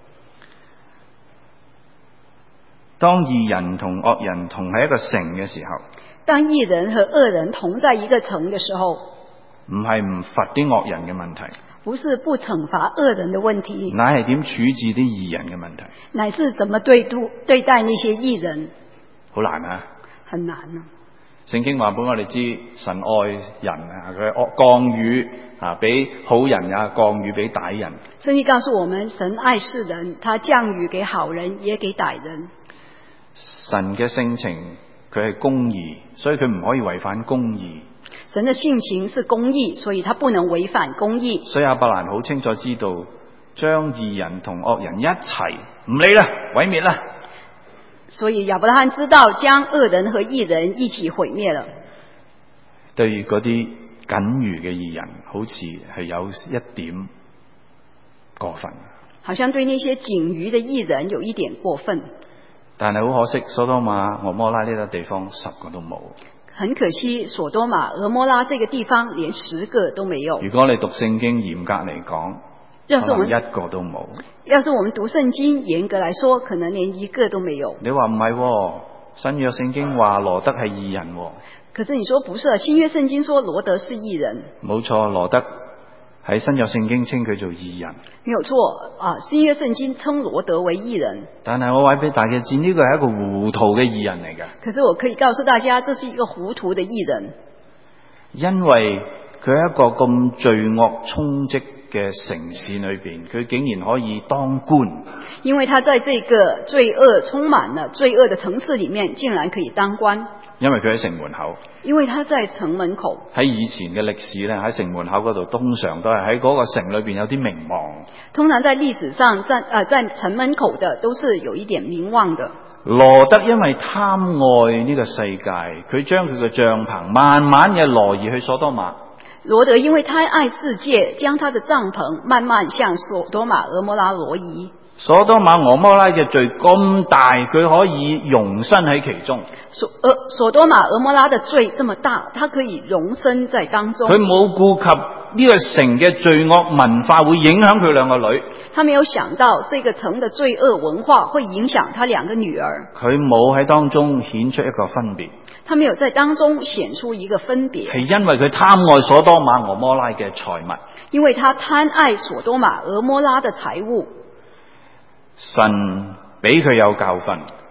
當義人同惡人同喺一個城嘅時候， 當義人和惡人同在一個城嘅時候， 唔係唔罰啲惡人嘅問題。 不是不懲罰惡人的問題， 乃係點處置啲義人嘅問題， 乃是怎麼對度對待那些義人。 好難啊， 很難啊。 聖經話俾我哋知，神愛人啊，佢降雨啊俾好人，也降雨俾歹人。 聖經告訴我們，神愛世人，他降雨給好人，也給歹人。 神嘅性情佢係公義，所以佢唔可以違反公義。 神的性情是公義，所以他不能違反公義。 所以亞伯蘭好清楚知道，將義人同惡人一齊唔理啦，毀滅啦。 所以亞伯拉罕知道，將惡人和義人一起毀滅了。 對嗰啲僅餘嘅義人，好似係有一點過分。 好像對那些僅餘的義人有一點過分。 但係好可惜，所多瑪、蛾摩拉呢個地方十個都冇。 很可惜，索多瑪、蛾摩拉這個地方連十個都沒有。 如果你讀聖經嚴格嚟講， 要是我們可能一個都冇。 要是我們讀聖經嚴格來說，可能連一個都沒有。 你話唔係？新約聖經話羅德係義人。 可是你說不是，新約聖經說羅德是義人。 冇錯，羅德喺新約聖經稱佢做義人。 沒有錯啊，新約聖經稱羅德為義人。 但係我話俾大家知，呢個係一個糊塗嘅義人嚟嘅。 可是我可以告訴大家，這是一個糊塗的義人，因為佢喺一個咁罪惡充斥嘅城市裏邊，佢竟然可以當官。 因為他在這個罪惡充滿了罪惡的城市裏面，竟然可以當官。 因為佢喺城門口。 因為他在城門口。 喺以前嘅歷史咧，喺城門口嗰度，通常都係喺嗰個城裏邊有啲名望。 通常在歷史上，在呃在城門口的都是有一點名望的。 羅德因為貪愛呢個世界，佢將佢嘅帳篷慢慢嘅挪移去所多瑪。 羅德因為貪愛世界，將他的帳篷慢慢向所多瑪、蛾摩拉挪移。所多瑪、蛾摩拉嘅罪咁大，佢可以容身喺其中。 所呃所多瑪、蛾摩拉的罪這麼大，他可以容身在當中。 佢冇顧及呢個城嘅罪惡文化會影響佢兩個女。 他沒有想到這個城的罪惡文化會影響他兩個女兒。 佢冇喺當中顯出一個分別。 他沒有在當中顯出一個分別。 係因為佢貪愛所多瑪、蛾摩拉嘅財物。 因為他貪愛所多瑪、蛾摩拉的財物。 神俾佢有教訓。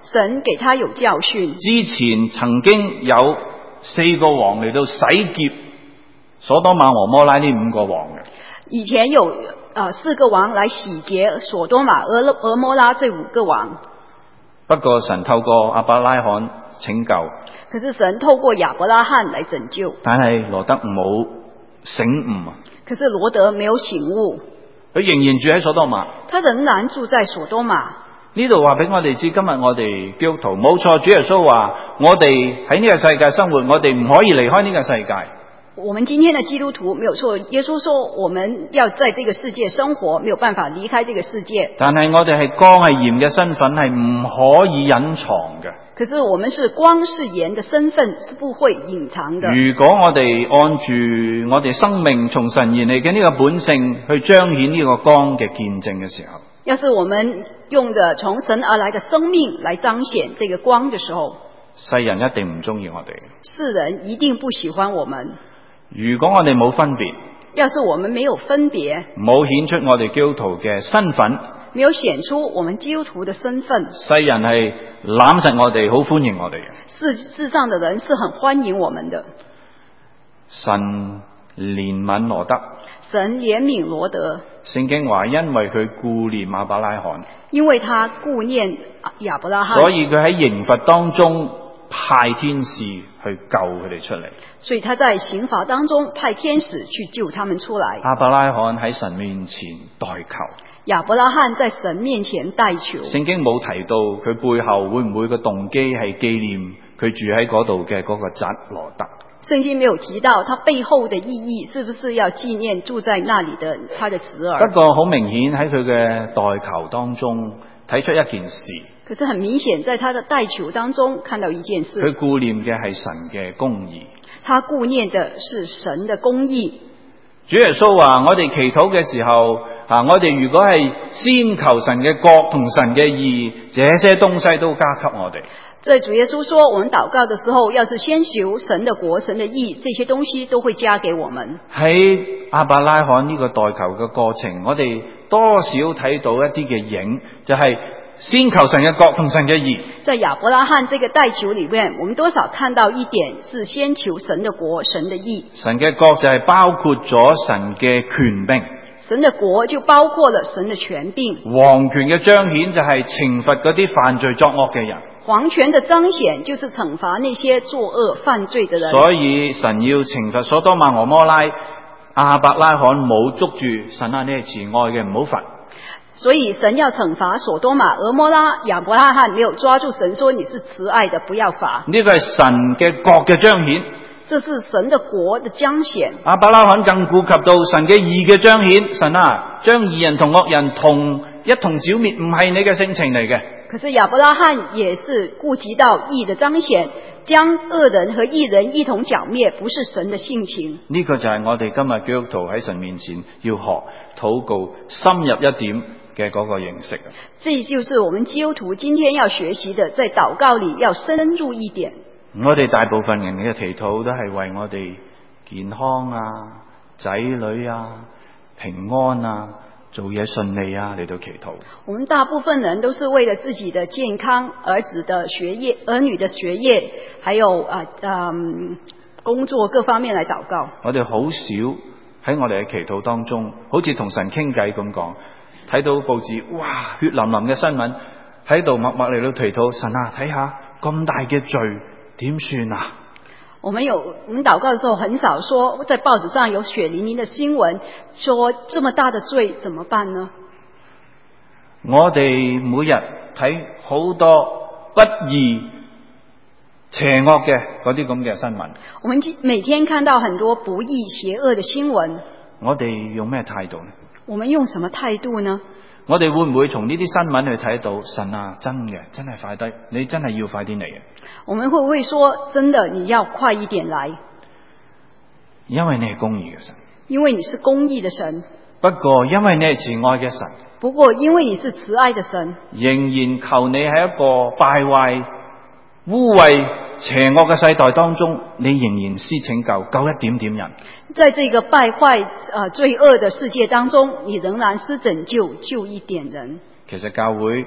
神給他有教訓。 之前曾經有四個王嚟到洗劫所多瑪和摩拉呢五個王嘅。 以前有呃四個王來洗劫所多瑪、俄俄摩拉這五個王。 不過神透過亞伯拉罕拯救， 可是神透過亞伯拉罕來拯救， 但係羅德冇醒悟啊！ 可是羅德沒有醒悟， 佢仍然住喺所多瑪。 他仍然住在所多瑪。 呢度話俾我哋知，今日我哋基督徒冇錯，主耶穌話我哋喺呢個世界生活，我哋唔可以離開呢個世界。 我們今天的基督徒沒有錯，耶穌說我們要在這個世界生活，沒有辦法離開這個世界。 但係我哋係光係鹽嘅身份係唔可以隱藏嘅。 可是我們是光是鹽的身份是不會隱藏的。 如果我哋按住我哋生命從神而嚟嘅呢個本性去彰顯呢個光嘅見證嘅時候， 要是我們用着從神而來的生命來彰顯這個光的時候， 世人一定唔中意我哋。 世人一定不喜歡我們。 如果我哋冇分別， 要是我們沒有分別， 冇顯出我哋基督徒嘅身份， 沒有顯出我們基督徒的身份， 世人係攬實我哋，好歡迎我哋嘅。 世世上的人是很歡迎我們的。 神憐憫羅德， 神憐憫羅德。 聖經話因為佢顧念亞伯拉罕， 因為他顧念亞伯拉罕， 所以佢喺刑罰當中派天使去救佢哋出嚟。 所以他在刑罰當中派天使去救他們出來。 亞伯拉罕喺神面前代求， 亞伯拉罕在神面前代求。聖經冇提到佢背後會唔會個動機係紀念佢住喺嗰度嘅嗰個侄羅德。 聖經沒有提到他背後的意義是不是要紀念住在那裏的他的侄兒。 不過好明顯喺佢嘅代求當中睇出一件事。 可是很明顯在他的代求當中看到一件事。 佢顧念嘅係神嘅公義。 他顧念的是神的公義。 主耶穌話我哋祈禱嘅時候啊，我哋如果係先求神嘅國同神嘅義，這些東西都加給我哋。 在主耶穌說我們禱告的時候，要是先求神的國神的義，這些東西都會加給我們。喺亞伯拉罕呢個代求嘅過程，我哋多少睇到一啲嘅影，就係、是、先求神嘅國同神嘅義。在亞伯拉罕這個代求裏面，我們多少看到一點是先求神的國神的義。 神嘅國就係包括咗神嘅權柄。 神的國就包括了神的權柄。 皇權嘅彰顯就係懲罰嗰啲犯罪作惡嘅人。 皇權的彰顯就是懲罰那些作惡犯罪的人。 所以神要懲罰所多瑪和摩拉，亞伯拉罕冇捉住神啊，你係慈愛嘅，唔好罰。 所以神要懲罰所多瑪、俄摩拉，亞伯拉罕沒有抓住神，說你是慈愛的，不要罰。 呢個係神嘅國嘅彰顯。 這是神的國的彰顯。 亞伯拉罕更顧及到神嘅義嘅彰顯。神啊，將義人同惡人同一同剿滅，唔係你嘅性情嚟嘅。 可是亞伯拉罕也是顧及到義的彰顯，將惡人和義人一同剿滅，不是神的性情。 呢個就係我哋今日基督徒喺神面前要學禱告深入一點嘅嗰個認識。 這就是我們基督徒今天要學習的，在禱告裏要深入一點。 我哋大部分人嘅祈禱都係為我哋健康啊、仔女啊、平安啊、做嘢順利啊嚟到祈禱。 我們大部分人都是為了自己的健康、兒子的學業、兒女的學業，還有啊嗯工作各方面來禱告。 我哋好少喺我哋嘅祈禱當中，好似同神傾偈咁講，睇到報紙，哇，血淋淋嘅新聞，喺度默默嚟到祈禱，神啊，睇下咁大嘅罪點算啊？ 我們有我們禱告的時候很少說在報紙上有血淋淋的新聞，說這麼大的罪怎麼辦呢？ 我哋每日睇好多不義邪惡嘅嗰啲咁嘅新聞。 我們每天看到很多不義邪惡的新聞。 我哋用咩態度呢？ 我們用什麼態度呢？ 我哋會唔會從呢啲新聞去睇到神啊，真嘅，真係快啲，你真係要快啲嚟嘅。 我們會不會說真的你要快一點來？ 因為你係公義嘅神。 因為你是公義的神。 不過因為你係慈愛嘅神。 不過因為你是慈愛的神。 仍然求你喺一個敗壞污穢邪惡嘅世代當中，你仍然施拯救，救一點點人。在這個敗壞、呃、罪惡的世界當中，你仍然施拯救，救一點人。其實教會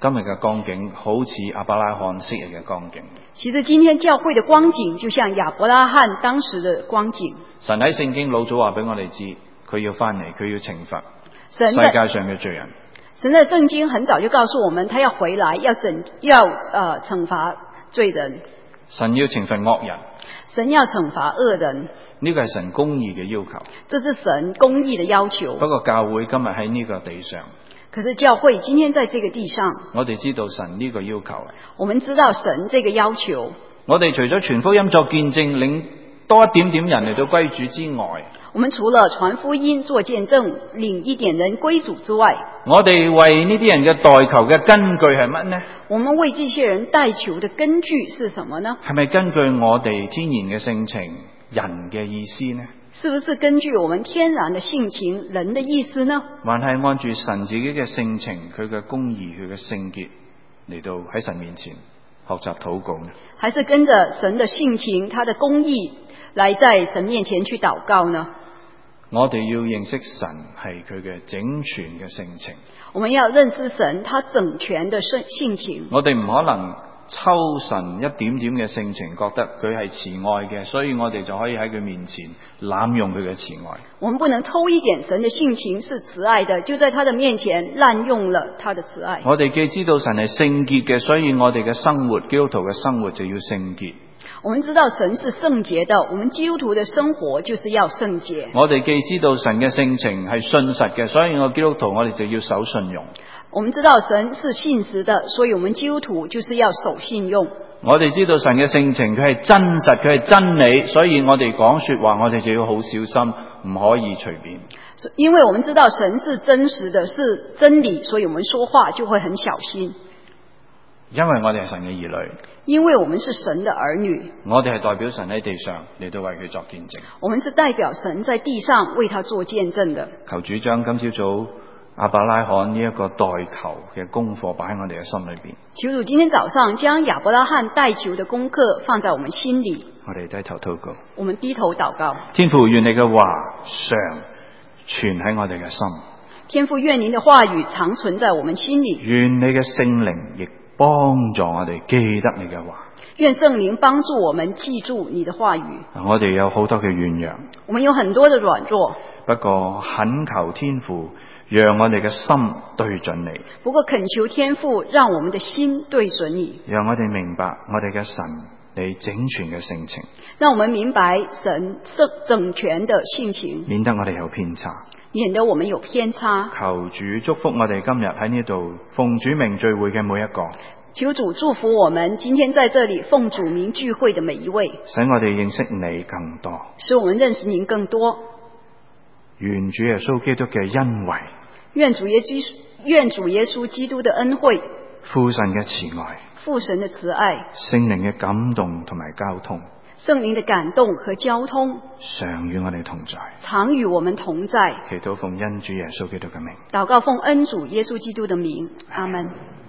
今日嘅光景好似亞伯拉罕昔日嘅光景。 其實今天教會的光景就像亞伯拉罕當時的光景。 神喺聖經老早話俾我哋知，佢要翻嚟，佢要懲罰神世界上嘅罪人。 神的聖經很早就告訴我們，他要回來，要整要呃懲罰罪人。 神要懲罰惡人， 神要懲罰惡人。 呢個係神公義嘅要求。 這是神公義的要求。 不過教會今日喺呢個地上， 可是教會今天在這個地上， 我哋知道神呢個要求。 我們知道神這個要求。 我哋除咗傳福音作見證，領多一點點人嚟到歸主之外， 我們除了傳福音做見證，領一點人歸主之外， 我哋為呢啲人嘅代求嘅根據係乜呢？ 我們為這些人代求的根據是什麼呢？ 係咪根據我哋天然嘅性情、人嘅意思呢？ 是不是根據我們天然的性情、人的意思呢？ 還係按住神自己嘅性情、佢嘅公義、佢嘅聖潔嚟到喺神面前學習禱告呢？ 還是跟着神的性情、他的公義來在神面前去禱告呢？ 我哋要認識神係佢嘅整全嘅性情。 我們要認識神，他整全的性情。 我哋唔可能抽神一點點嘅性情，覺得佢係慈愛嘅，所以我哋就可以喺佢面前濫用佢嘅慈愛。 我們不能抽一點神的性情是慈愛的，就在他的面前濫用了他的慈愛。 我哋既知道神係聖潔嘅，所以我哋嘅生活，基督徒嘅生活就要聖潔。 我們知道神是聖潔的，我們基督徒的生活就是要聖潔。 我哋既知道神嘅性情係信實嘅，所以我基督徒我哋就要守信用。 我們知道神是信實的，所以我們基督徒就是要守信用。 我哋知道神嘅性情佢係真實，佢係真理，所以我哋講說話我哋就要好小心，唔可以隨便。 因為我們知道神是真實的，是真理，所以我們說話就會很小心。 因為我哋係神嘅兒女， 因為我們是神的兒女， 我哋係代表神喺地上嚟到為佢作見證。 我們是代表神在地上為他做見證的。 求主將今朝早亞伯拉罕呢一個代求嘅功課擺喺我哋嘅心裏邊。 求主今天早上將亞伯拉罕代求的功課放在我們心裏。 我哋低頭禱告。 我們低頭禱告。 天父，願你嘅話常存喺我哋嘅心。 天父，願您的話語常存在我們心裏。 願你嘅聖靈亦幫助我哋記得你嘅話。 願聖靈幫助我們記住你的話語。 我哋有好多嘅軟弱， 我們有很多的軟弱。 不過懇求天父，讓我哋嘅心對準你。 不過懇求天父，讓我們的心對準你。 讓我哋明白我哋嘅神你整全嘅性情。 讓我們明白神整全的性情， 免得我哋有偏差。 免得我們有偏差。 求主祝福我哋今日喺呢度奉主名聚會嘅每一個。 求主祝福我們今天在這裏奉主名聚會的每一位， 使我哋認識你更多， 使我們認識您更多。 願主耶穌基督嘅恩惠， 願主耶穌願主耶穌基督的恩惠， 父神嘅慈愛， 父神的慈愛， 聖靈嘅感動同埋交通， 聖靈的感動和交通， 常與我哋同在， 常與我們同在。 祈禱奉恩主耶穌基督嘅名， 禱告奉恩主耶穌基督的名，阿們。